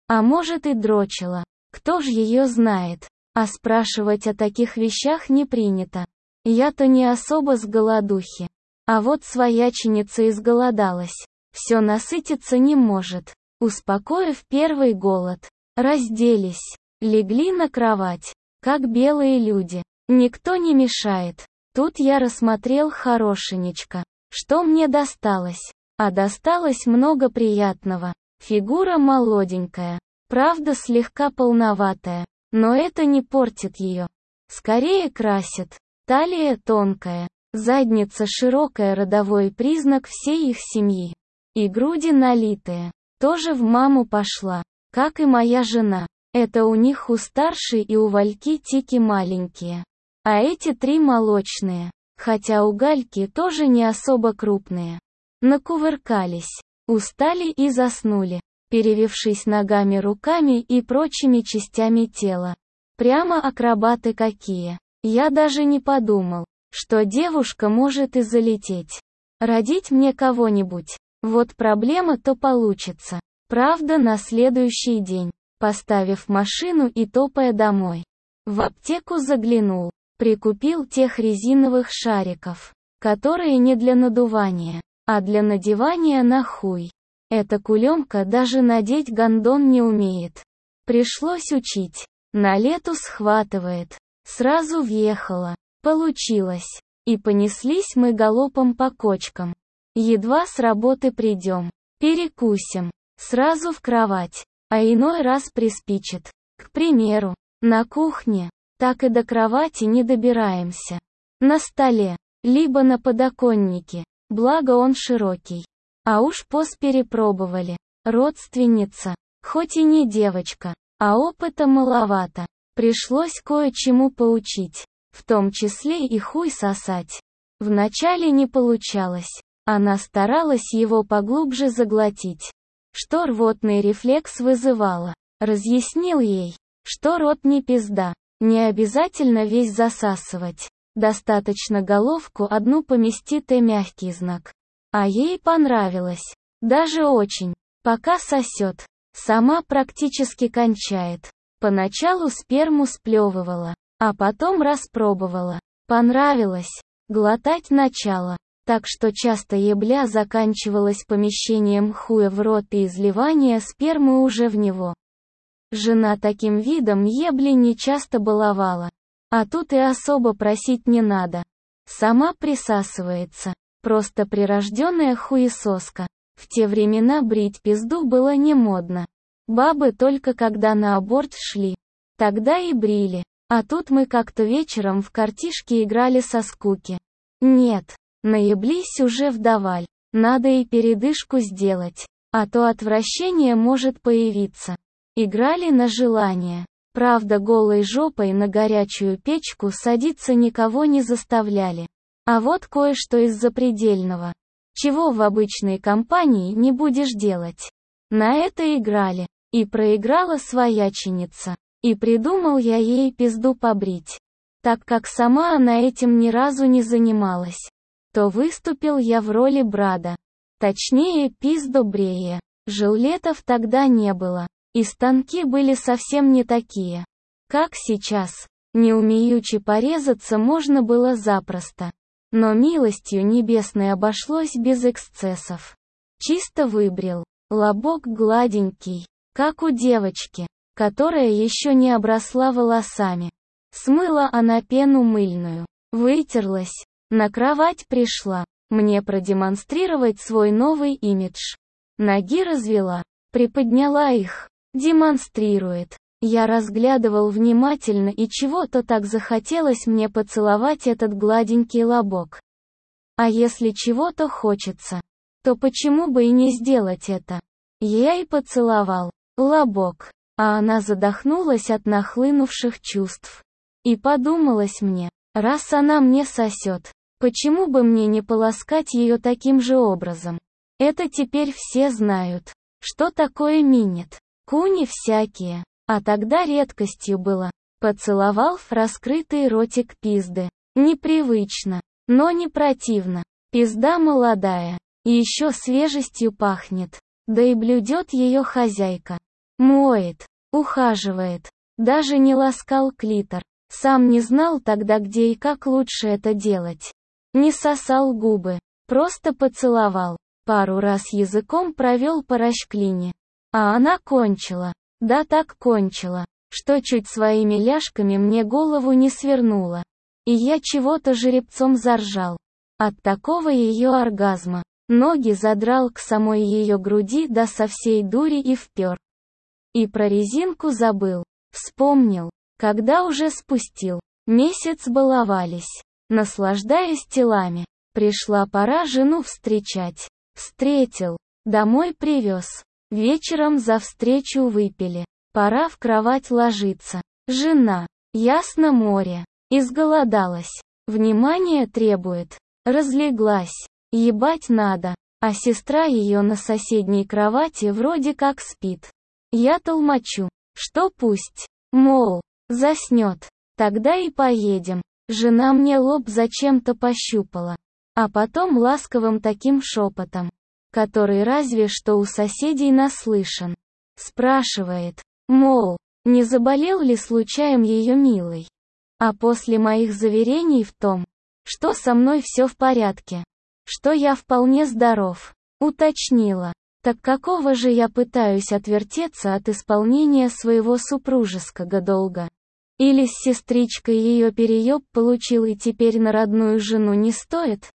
А может и дрочила. Кто ж ее знает? А спрашивать о таких вещах не принято. Я-то не особо с голодухи. А вот свояченица изголодалась. Все насытиться не может. Успокоив первый голод, разделись, легли на кровать, как белые люди. Никто не мешает. Тут я рассмотрел хорошенечко, что мне досталось. А досталось много приятного. Фигура молоденькая, правда слегка полноватая, но это не портит ее. Скорее красит. Талия тонкая, задница широкая, родовой признак всей их семьи. И груди налитые, тоже в маму пошла, как и моя жена. Это у них у старшей и у Вальки тики маленькие. А эти три молочные, хотя у Гальки тоже не особо крупные. Накувыркались, устали и заснули, перевившись ногами, руками и прочими частями тела. Прямо акробаты какие. Я даже не подумал, что девушка может и залететь. Родить мне кого-нибудь. Вот проблема-то получится. Правда, на следующий день, поставив машину и топая домой, в аптеку заглянул, прикупил тех резиновых шариков, которые не для надувания, а для надевания на хуй. Эта кулемка даже надеть гондон не умеет. Пришлось учить. На лету схватывает. Сразу въехала. Получилось. И понеслись мы галопом по кочкам. Едва с работы придем. Перекусим. Сразу в кровать. А иной раз приспичит. К примеру, на кухне. Так и до кровати не добираемся. На столе. Либо на подоконнике. Благо он широкий. А уж пос перепробовали. Родственница. Хоть и не девочка. А опыта маловато. Пришлось кое-чему поучить, в том числе и хуй сосать. Вначале не получалось. Она старалась его поглубже заглотить, что рвотный рефлекс вызывало. Разъяснил ей, что рот не пизда, не обязательно весь засасывать. Достаточно головку одну поместит и мягкий знак. А ей понравилось. Даже очень. Пока сосет. Сама практически кончает. Поначалу сперму сплевывала, а потом распробовала. Понравилось. Глотать начала. Так что часто ебля заканчивалась помещением хуя в рот и изливание спермы уже в него. Жена таким видом ебли не часто баловала. А тут и особо просить не надо. Сама присасывается. Просто прирожденная хуесоска. В те времена брить пизду было не модно. Бабы только когда на аборт шли, тогда и брили. А тут мы как-то вечером в картишки играли со скуки. Нет, наеблись уже вдоваль. Надо и передышку сделать, а то отвращение может появиться. Играли на желание. Правда, голой жопой на горячую печку садиться никого не заставляли. А вот кое-что из запредельного. Чего в обычной компании не будешь делать. На это играли. И проиграла свояченица. И придумал я ей пизду побрить. Так как сама она этим ни разу не занималась, то выступил я в роли брата. Точнее, пиздобрея. Жилетов тогда не было. И станки были совсем не такие, как сейчас. Не умеючи порезаться можно было запросто. Но милостью небесной обошлось без эксцессов. Чисто выбрил. Лобок гладенький, как у девочки, которая еще не обросла волосами. Смыла она пену мыльную, вытерлась, на кровать пришла, мне продемонстрировать свой новый имидж. Ноги развела, приподняла их, демонстрирует. Я разглядывал внимательно, и чего-то так захотелось мне поцеловать этот гладенький лобок. А если чего-то хочется, то почему бы и не сделать это? Я и поцеловал лобок, а она задохнулась от нахлынувших чувств. И подумалось мне, раз она мне сосет, почему бы мне не поласкать ее таким же образом? Это теперь все знают, что такое минет. Куни всякие. А тогда редкостью было. Поцеловал в раскрытый ротик пизды. Непривычно, но не противно. Пизда молодая. И еще свежестью пахнет. Да и блюдет ее хозяйка. моет, ухаживает, даже не ласкал клитор. Сам не знал тогда, где и как лучше это делать. Не сосал губы, просто поцеловал. Пару раз языком провел по рачклине. А она кончила. Да так кончила, что чуть своими ляжками мне голову не свернула. И я чего-то жеребцом заржал. От такого ее оргазма. Ноги задрал к самой ее груди, да со всей дури и впер. И про резинку забыл. Вспомнил, когда уже спустил. Месяц баловались, наслаждаясь телами. Пришла пора жену встречать. Встретил, домой привез. Вечером за встречу выпили. Пора в кровать ложиться. Жена, ясно море. Изголодалась. Внимание требует. Разлеглась. Ебать надо. А сестра ее на соседней кровати вроде как спит. Я толмачу, что пусть, мол, заснет. Тогда и поедем. Жена мне лоб зачем-то пощупала. А потом ласковым таким шепотом, который разве что у соседей наслышан. Спрашивает, мол, не заболел ли случаем ее милый? А после моих заверений в том, что со мной все в порядке, что я вполне здоров, уточнила. Так какого же я пытаюсь отвертеться от исполнения своего супружеского долга? Или с сестричкой ее перееб получил и теперь на родную жену не стоит?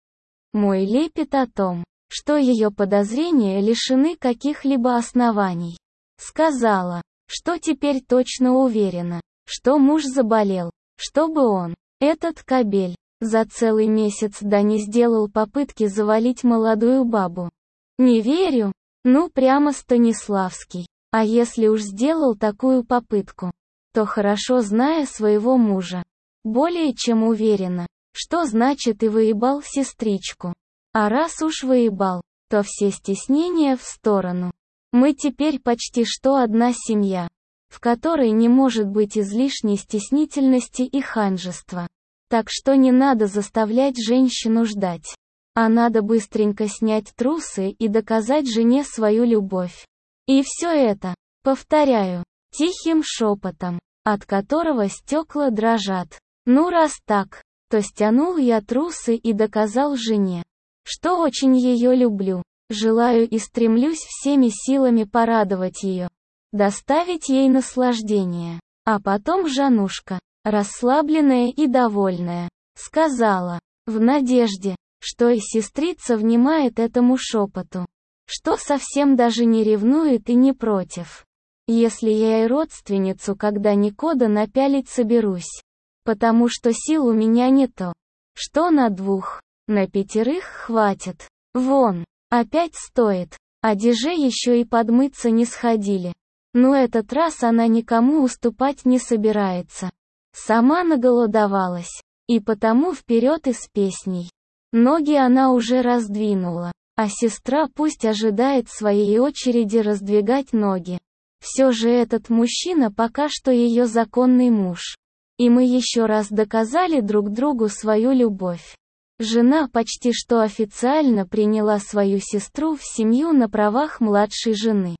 Мой лепет о том, что ее подозрения лишены каких-либо оснований. Сказала, что теперь точно уверена, что муж заболел, чтобы он, этот кобель, за целый месяц да не сделал попытки завалить молодую бабу. Не верю, ну прямо Станиславский. А если уж сделал такую попытку, то хорошо зная своего мужа, более чем уверена, что значит и выебал сестричку. А раз уж выебал, то все стеснения в сторону. Мы теперь почти что одна семья, в которой не может быть излишней стеснительности и ханжества. Так что не надо заставлять женщину ждать. А надо быстренько снять трусы и доказать жене свою любовь. И все это, повторяю, тихим шепотом, от которого стекла дрожат. Ну раз так, то стянул я трусы и доказал жене, что очень ее люблю, желаю и стремлюсь всеми силами порадовать ее, доставить ей наслаждение. А потом Жанушка, расслабленная и довольная, сказала, в надежде, что и сестрица внимает этому шепоту, что совсем даже не ревнует и не против, если я и родственницу когда ни кода напялить соберусь, потому что сил у меня не то, что на двух, на пятерых хватит. Вон, опять стоит, а деже еще и подмыться не сходили. Но этот раз она никому уступать не собирается. Сама наголодовалась, и потому вперед и с песней. Ноги она уже раздвинула, а сестра пусть ожидает своей очереди раздвигать ноги. Все же этот мужчина пока что ее законный муж. И мы еще раз доказали друг другу свою любовь. Жена почти что официально приняла свою сестру в семью на правах младшей жены.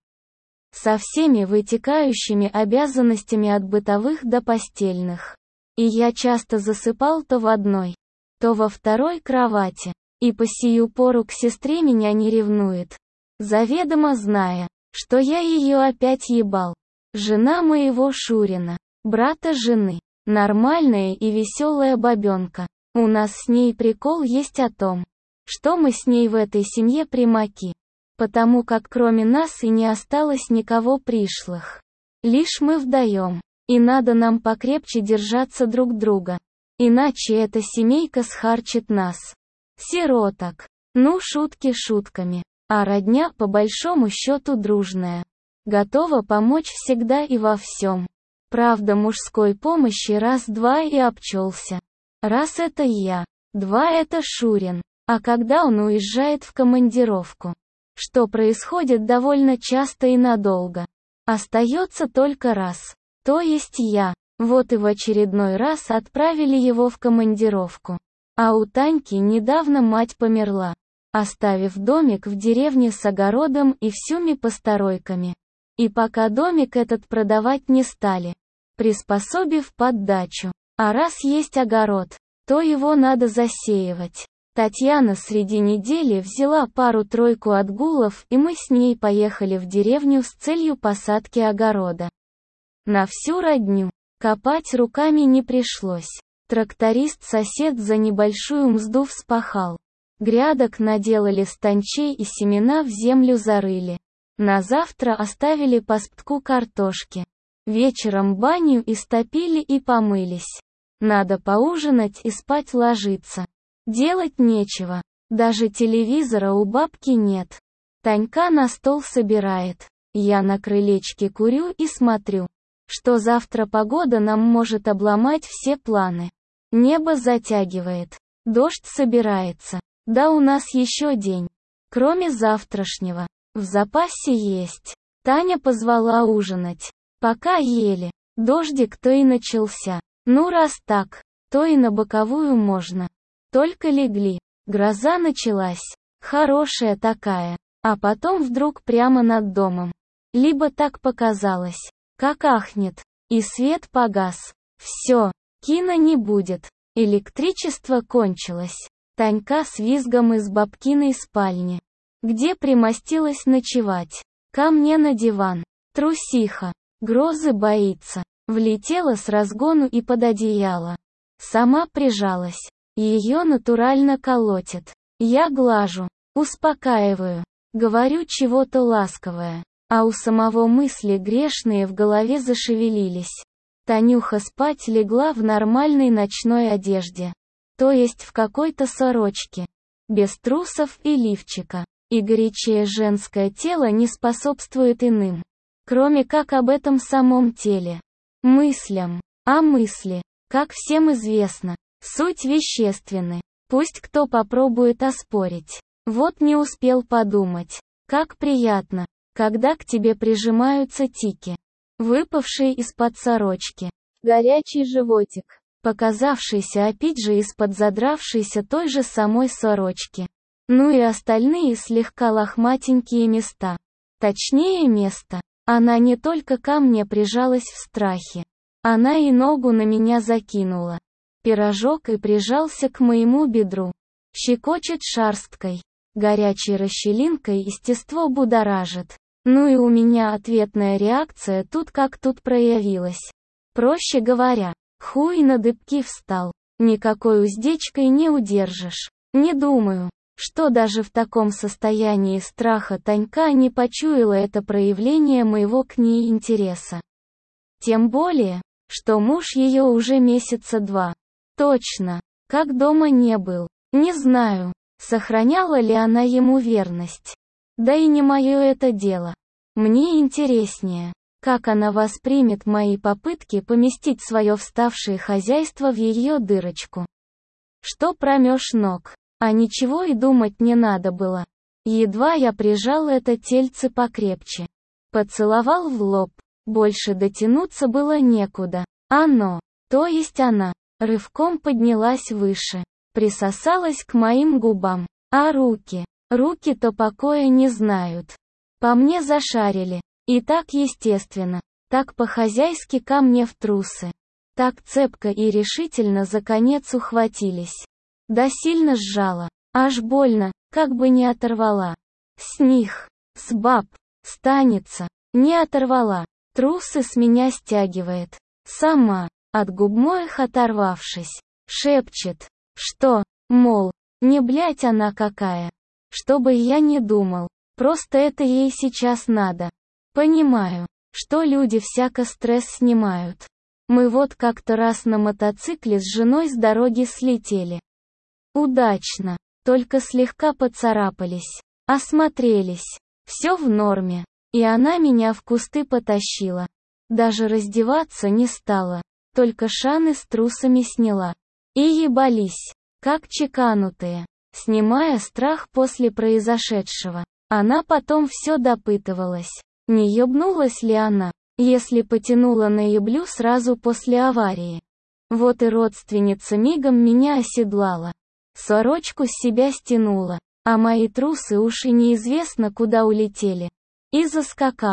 Со всеми вытекающими обязанностями от бытовых до постельных. И я часто засыпал то в одной, то во второй кровати. И по сию пору к сестре меня не ревнует, заведомо зная, что я ее опять ебал. Жена моего Шурина, брата жены, нормальная и веселая бабенка. У нас с ней прикол есть о том, что мы с ней в этой семье примаки, потому как кроме нас и не осталось никого пришлых. Лишь мы вдвоем, и надо нам покрепче держаться друг друга, иначе эта семейка схарчит нас. Сироток. Ну шутки шутками, а родня по большому счету дружная. Готова помочь всегда и во всем. Правда мужской помощи раз-два и обчелся. Раз это я, два это Шурин, а когда он уезжает в командировку, что происходит довольно часто и надолго, остается только раз, то есть я. Вот и в очередной раз отправили его в командировку. А у Таньки недавно мать померла, оставив домик в деревне с огородом и всеми постройками. И пока домик этот продавать не стали, приспособив под дачу. А раз есть огород, то его надо засеивать. Татьяна среди недели взяла пару-тройку отгулов, и мы с ней поехали в деревню с целью посадки огорода. На всю родню. Копать руками не пришлось. Тракторист-сосед за небольшую мзду вспахал. Грядок наделали станчей и семена в землю зарыли. На завтра оставили по сптку картошки. Вечером баню истопили и помылись. Надо поужинать и спать ложиться. Делать нечего. Даже телевизора у бабки нет. Танька на стол собирает. Я на крылечке курю и смотрю, что завтра погода нам может обломать все планы. Небо затягивает. Дождь собирается. Да у нас еще день. Кроме завтрашнего. В запасе есть. Таня позвала ужинать. Пока ели. Дождик-то и начался. Ну раз так, то и на боковую можно. Только легли. Гроза началась. Хорошая такая. А потом вдруг прямо над домом. Либо так показалось. Как ахнет. И свет погас. Все. Кино не будет. Электричество кончилось. Танька с визгом из бабкиной спальни, где примостилась ночевать, ко мне на диван. Трусиха. Грозы боится. Влетела с разгону и под одеяло. Сама прижалась. Ее натурально колотит. Я глажу. Успокаиваю. Говорю чего-то ласковое. А у самого мысли грешные в голове зашевелились. Танюха спать легла в нормальной ночной одежде. То есть в какой-то сорочке. Без трусов и лифчика. И горячее женское тело не способствует иным. Кроме как об этом самом теле. Мыслям. А мысли, как всем известно, суть вещественны. Пусть кто попробует оспорить. Вот не успел подумать. Как приятно, когда к тебе прижимаются тики, выпавшие из-под сорочки. Горячий животик, показавшийся опять же из-под задравшейся той же самой сорочки. Ну и остальные слегка лохматенькие места. Точнее место. Она не только ко мне прижалась в страхе. Она и ногу на меня закинула. Пирожок и прижался к моему бедру. Щекочет шарсткой. Горячей расщелинкой естество будоражит. Ну и у меня ответная реакция тут как тут проявилась. Проще говоря, хуй на дыбки встал. Никакой уздечкой не удержишь. Не думаю, что даже в таком состоянии страха Танька не почуяла это проявление моего к ней интереса. Тем более, что муж ее уже месяца два. Точно, как дома не был. Не знаю, сохраняла ли она ему верность. Да и не мое это дело. Мне интереснее, как она воспримет мои попытки поместить свое вставшее хозяйство в ее дырочку. Что промеж ног. А ничего и думать не надо было. Едва я прижал это тельце покрепче. Поцеловал в лоб. Больше дотянуться было некуда. Оно, то есть она, рывком поднялась выше. Присосалась к моим губам. А руки? Руки-то покоя не знают. По мне зашарили. И так естественно. Так по-хозяйски ко мне в трусы. Так цепко и решительно за конец ухватились. Да сильно сжала, аж больно, как бы не оторвала. С них, с баб, станется, не оторвала. Трусы с меня стягивает. Сама, от губ моих оторвавшись, шепчет, что, мол, не блять она какая. Чтобы я не думал, просто это ей сейчас надо. Понимаю, что люди всяко стресс снимают. Мы вот как-то раз на мотоцикле с женой с дороги слетели. Удачно, только слегка поцарапались. Осмотрелись. Все в норме. И она меня в кусты потащила. Даже раздеваться не стала. Только шаны с трусами сняла. И ебались, как чеканутые. Снимая страх после произошедшего. Она потом все допытывалась. Не ебнулась ли она, если потянула на еблю сразу после аварии. Вот и родственница мигом меня оседлала. Сорочку с себя стянула, а мои трусы уж и неизвестно куда улетели. И заскакала.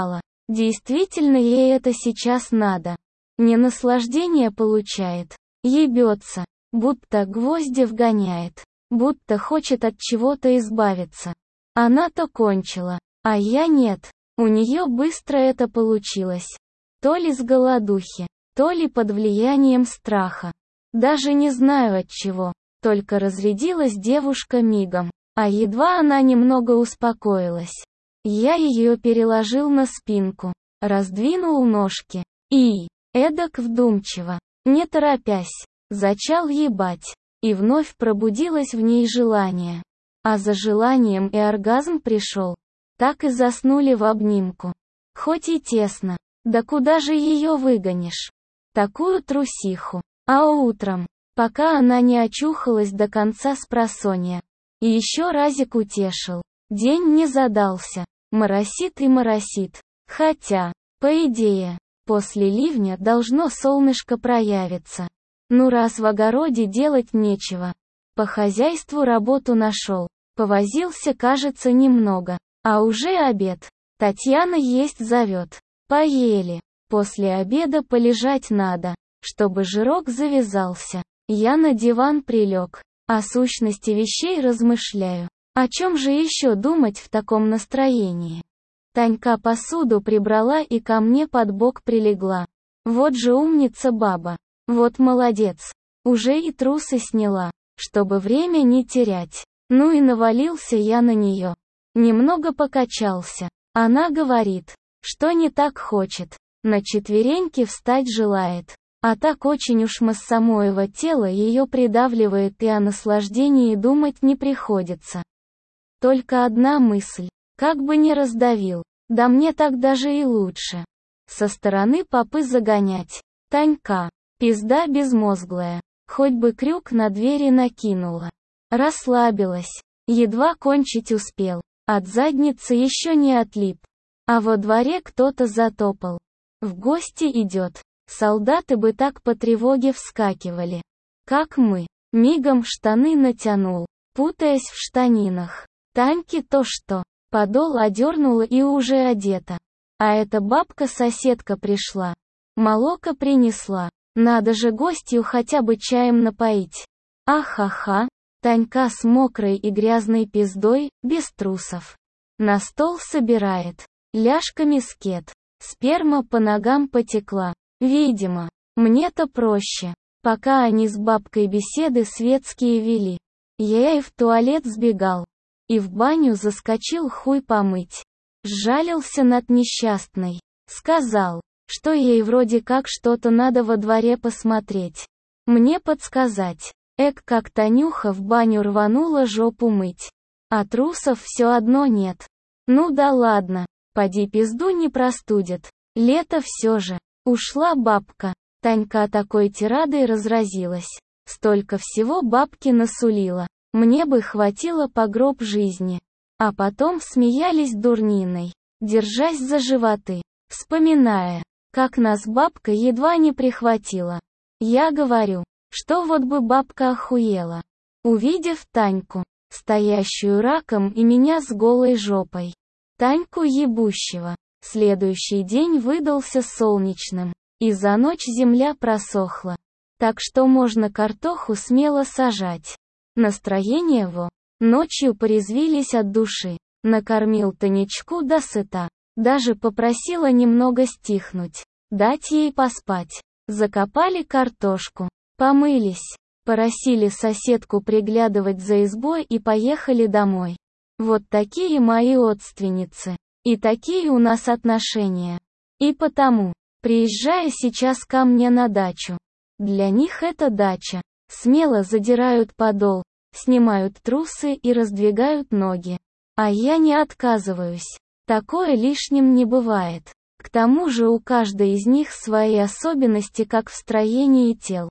Действительно ей это сейчас надо. Не наслаждение получает. Ебется. Будто гвозди вгоняет. Будто хочет от чего-то избавиться. Она-то кончила. А я нет. У нее быстро это получилось. То ли с голодухи, то ли под влиянием страха. Даже не знаю от чего. Только разрядилась девушка мигом. А едва она немного успокоилась, я ее переложил на спинку, раздвинул ножки. И, эдак вдумчиво, не торопясь, зачал ебать. И вновь пробудилось в ней желание. А за желанием и оргазм пришел. Так и заснули в обнимку. Хоть и тесно. Да куда же ее выгонишь? Такую трусиху. А утром, пока она не очухалась до конца спросонья, и еще разик утешил. День не задался. Моросит и моросит. Хотя, по идее, после ливня должно солнышко проявиться. Ну раз в огороде делать нечего. По хозяйству работу нашел. Повозился, кажется, немного. А уже обед. Татьяна есть зовет. Поели. После обеда полежать надо, чтобы жирок завязался. Я на диван прилег. О сущности вещей размышляю. О чем же еще думать в таком настроении? Танька посуду прибрала и ко мне под бок прилегла. Вот же умница баба. Вот молодец. Уже и трусы сняла, чтобы время не терять. Ну и навалился я на нее. Немного покачался. Она говорит, что не так хочет. На четвереньки встать желает. А так очень уж массамоево тело ее придавливает, и о наслаждении думать не приходится. Только одна мысль. Как бы не раздавил. Да мне так даже и лучше. Со стороны попы загонять. Танька. Пизда безмозглая. Хоть бы крюк на двери накинула. Расслабилась. Едва кончить успел. От задницы еще не отлип. А во дворе кто-то затопал. В гости идет. Солдаты бы так по тревоге вскакивали. Как мы. Мигом штаны натянул, путаясь в штанинах. Таньке то что. Подол одернула и уже одета. А эта бабка-соседка пришла. Молоко принесла. Надо же гостью хотя бы чаем напоить. Ахаха. Танька с мокрой и грязной пиздой, без трусов. На стол собирает. Ляжками скет. Сперма по ногам потекла. Видимо. Мне-то проще. Пока они с бабкой беседы светские вели. Я и в туалет сбегал. И в баню заскочил хуй помыть. Сжалился над несчастной. Сказал, что ей вроде как что-то надо во дворе посмотреть. Мне подсказать. Эк, как Танюха в баню рванула жопу мыть. А трусов все одно нет. Ну да ладно. Поди пизду не простудит. Лето все же. Ушла бабка. Танька такой тирадой разразилась. Столько всего бабки насулила. Мне бы хватило по гроб жизни. А потом смеялись дурниной, держась за животы, вспоминая, как нас бабка едва не прихватила. Я говорю, что вот бы бабка охуела, увидев Таньку, стоящую раком и меня с голой жопой. Таньку ебущего. Следующий день выдался солнечным, и за ночь земля просохла. Так что можно картоху смело сажать. Настроение во. Ночью порезвились от души. Накормил Танечку до сыта. Даже попросила немного стихнуть. Дать ей поспать. Закопали картошку. Помылись. Просили соседку приглядывать за избой и поехали домой. Вот такие мои родственницы. И такие у нас отношения. И потому, приезжая сейчас ко мне на дачу. Для них это дача. Смело задирают подол, снимают трусы и раздвигают ноги. А я не отказываюсь. Такое лишним не бывает. К тому же у каждой из них свои особенности как в строении тел,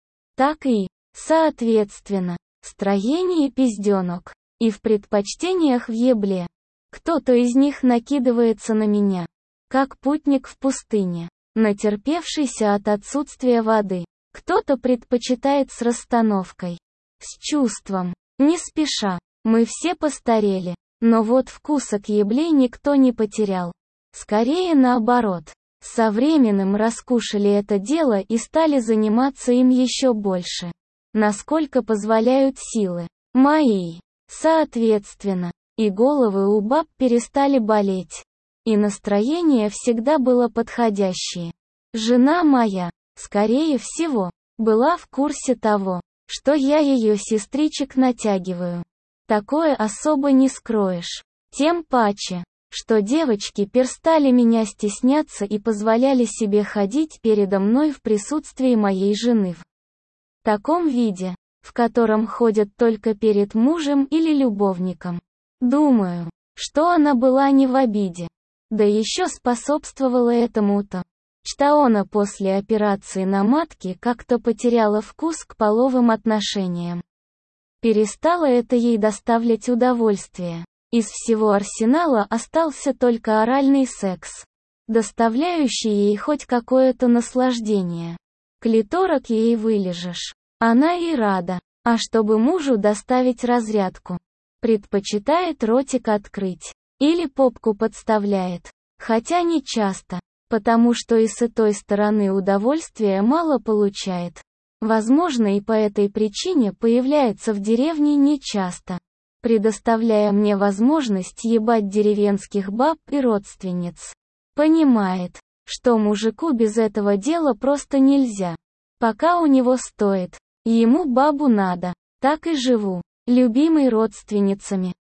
так и, соответственно, строении пизденок. И в предпочтениях в ебле. Кто-то из них накидывается на меня, как путник в пустыне, натерпевшийся от отсутствия воды. Кто-то предпочитает с расстановкой, с чувством, не спеша. Мы все постарели, но вот вкуса к ебле никто не потерял. Скорее наоборот. Со временем раскушали это дело и стали заниматься им еще больше. Насколько позволяют силы мои. Соответственно, и головы у баб перестали болеть. И настроение всегда было подходящее. Жена моя, скорее всего, была в курсе того, что я ее сестричек натягиваю. Такое особо не скроешь. Тем паче, что девочки перестали меня стесняться и позволяли себе ходить передо мной в присутствии моей жены в таком виде, в котором ходят только перед мужем или любовником. Думаю, что она была не в обиде. Да еще способствовала этому то, что она после операции на матке как-то потеряла вкус к половым отношениям. Перестало это ей доставлять удовольствие. Из всего арсенала остался только оральный секс, доставляющий ей хоть какое-то наслаждение. Клиторок ей вылижешь. Она и рада. А чтобы мужу доставить разрядку, предпочитает ротик открыть. Или попку подставляет. Хотя не часто, потому что и с той стороны удовольствия мало получает. Возможно, и по этой причине появляется в деревне нечасто, предоставляя мне возможность ебать деревенских баб и родственниц. Понимает, что мужику без этого дела просто нельзя. Пока у него стоит, ему бабу надо, так и живу, любимой родственницами.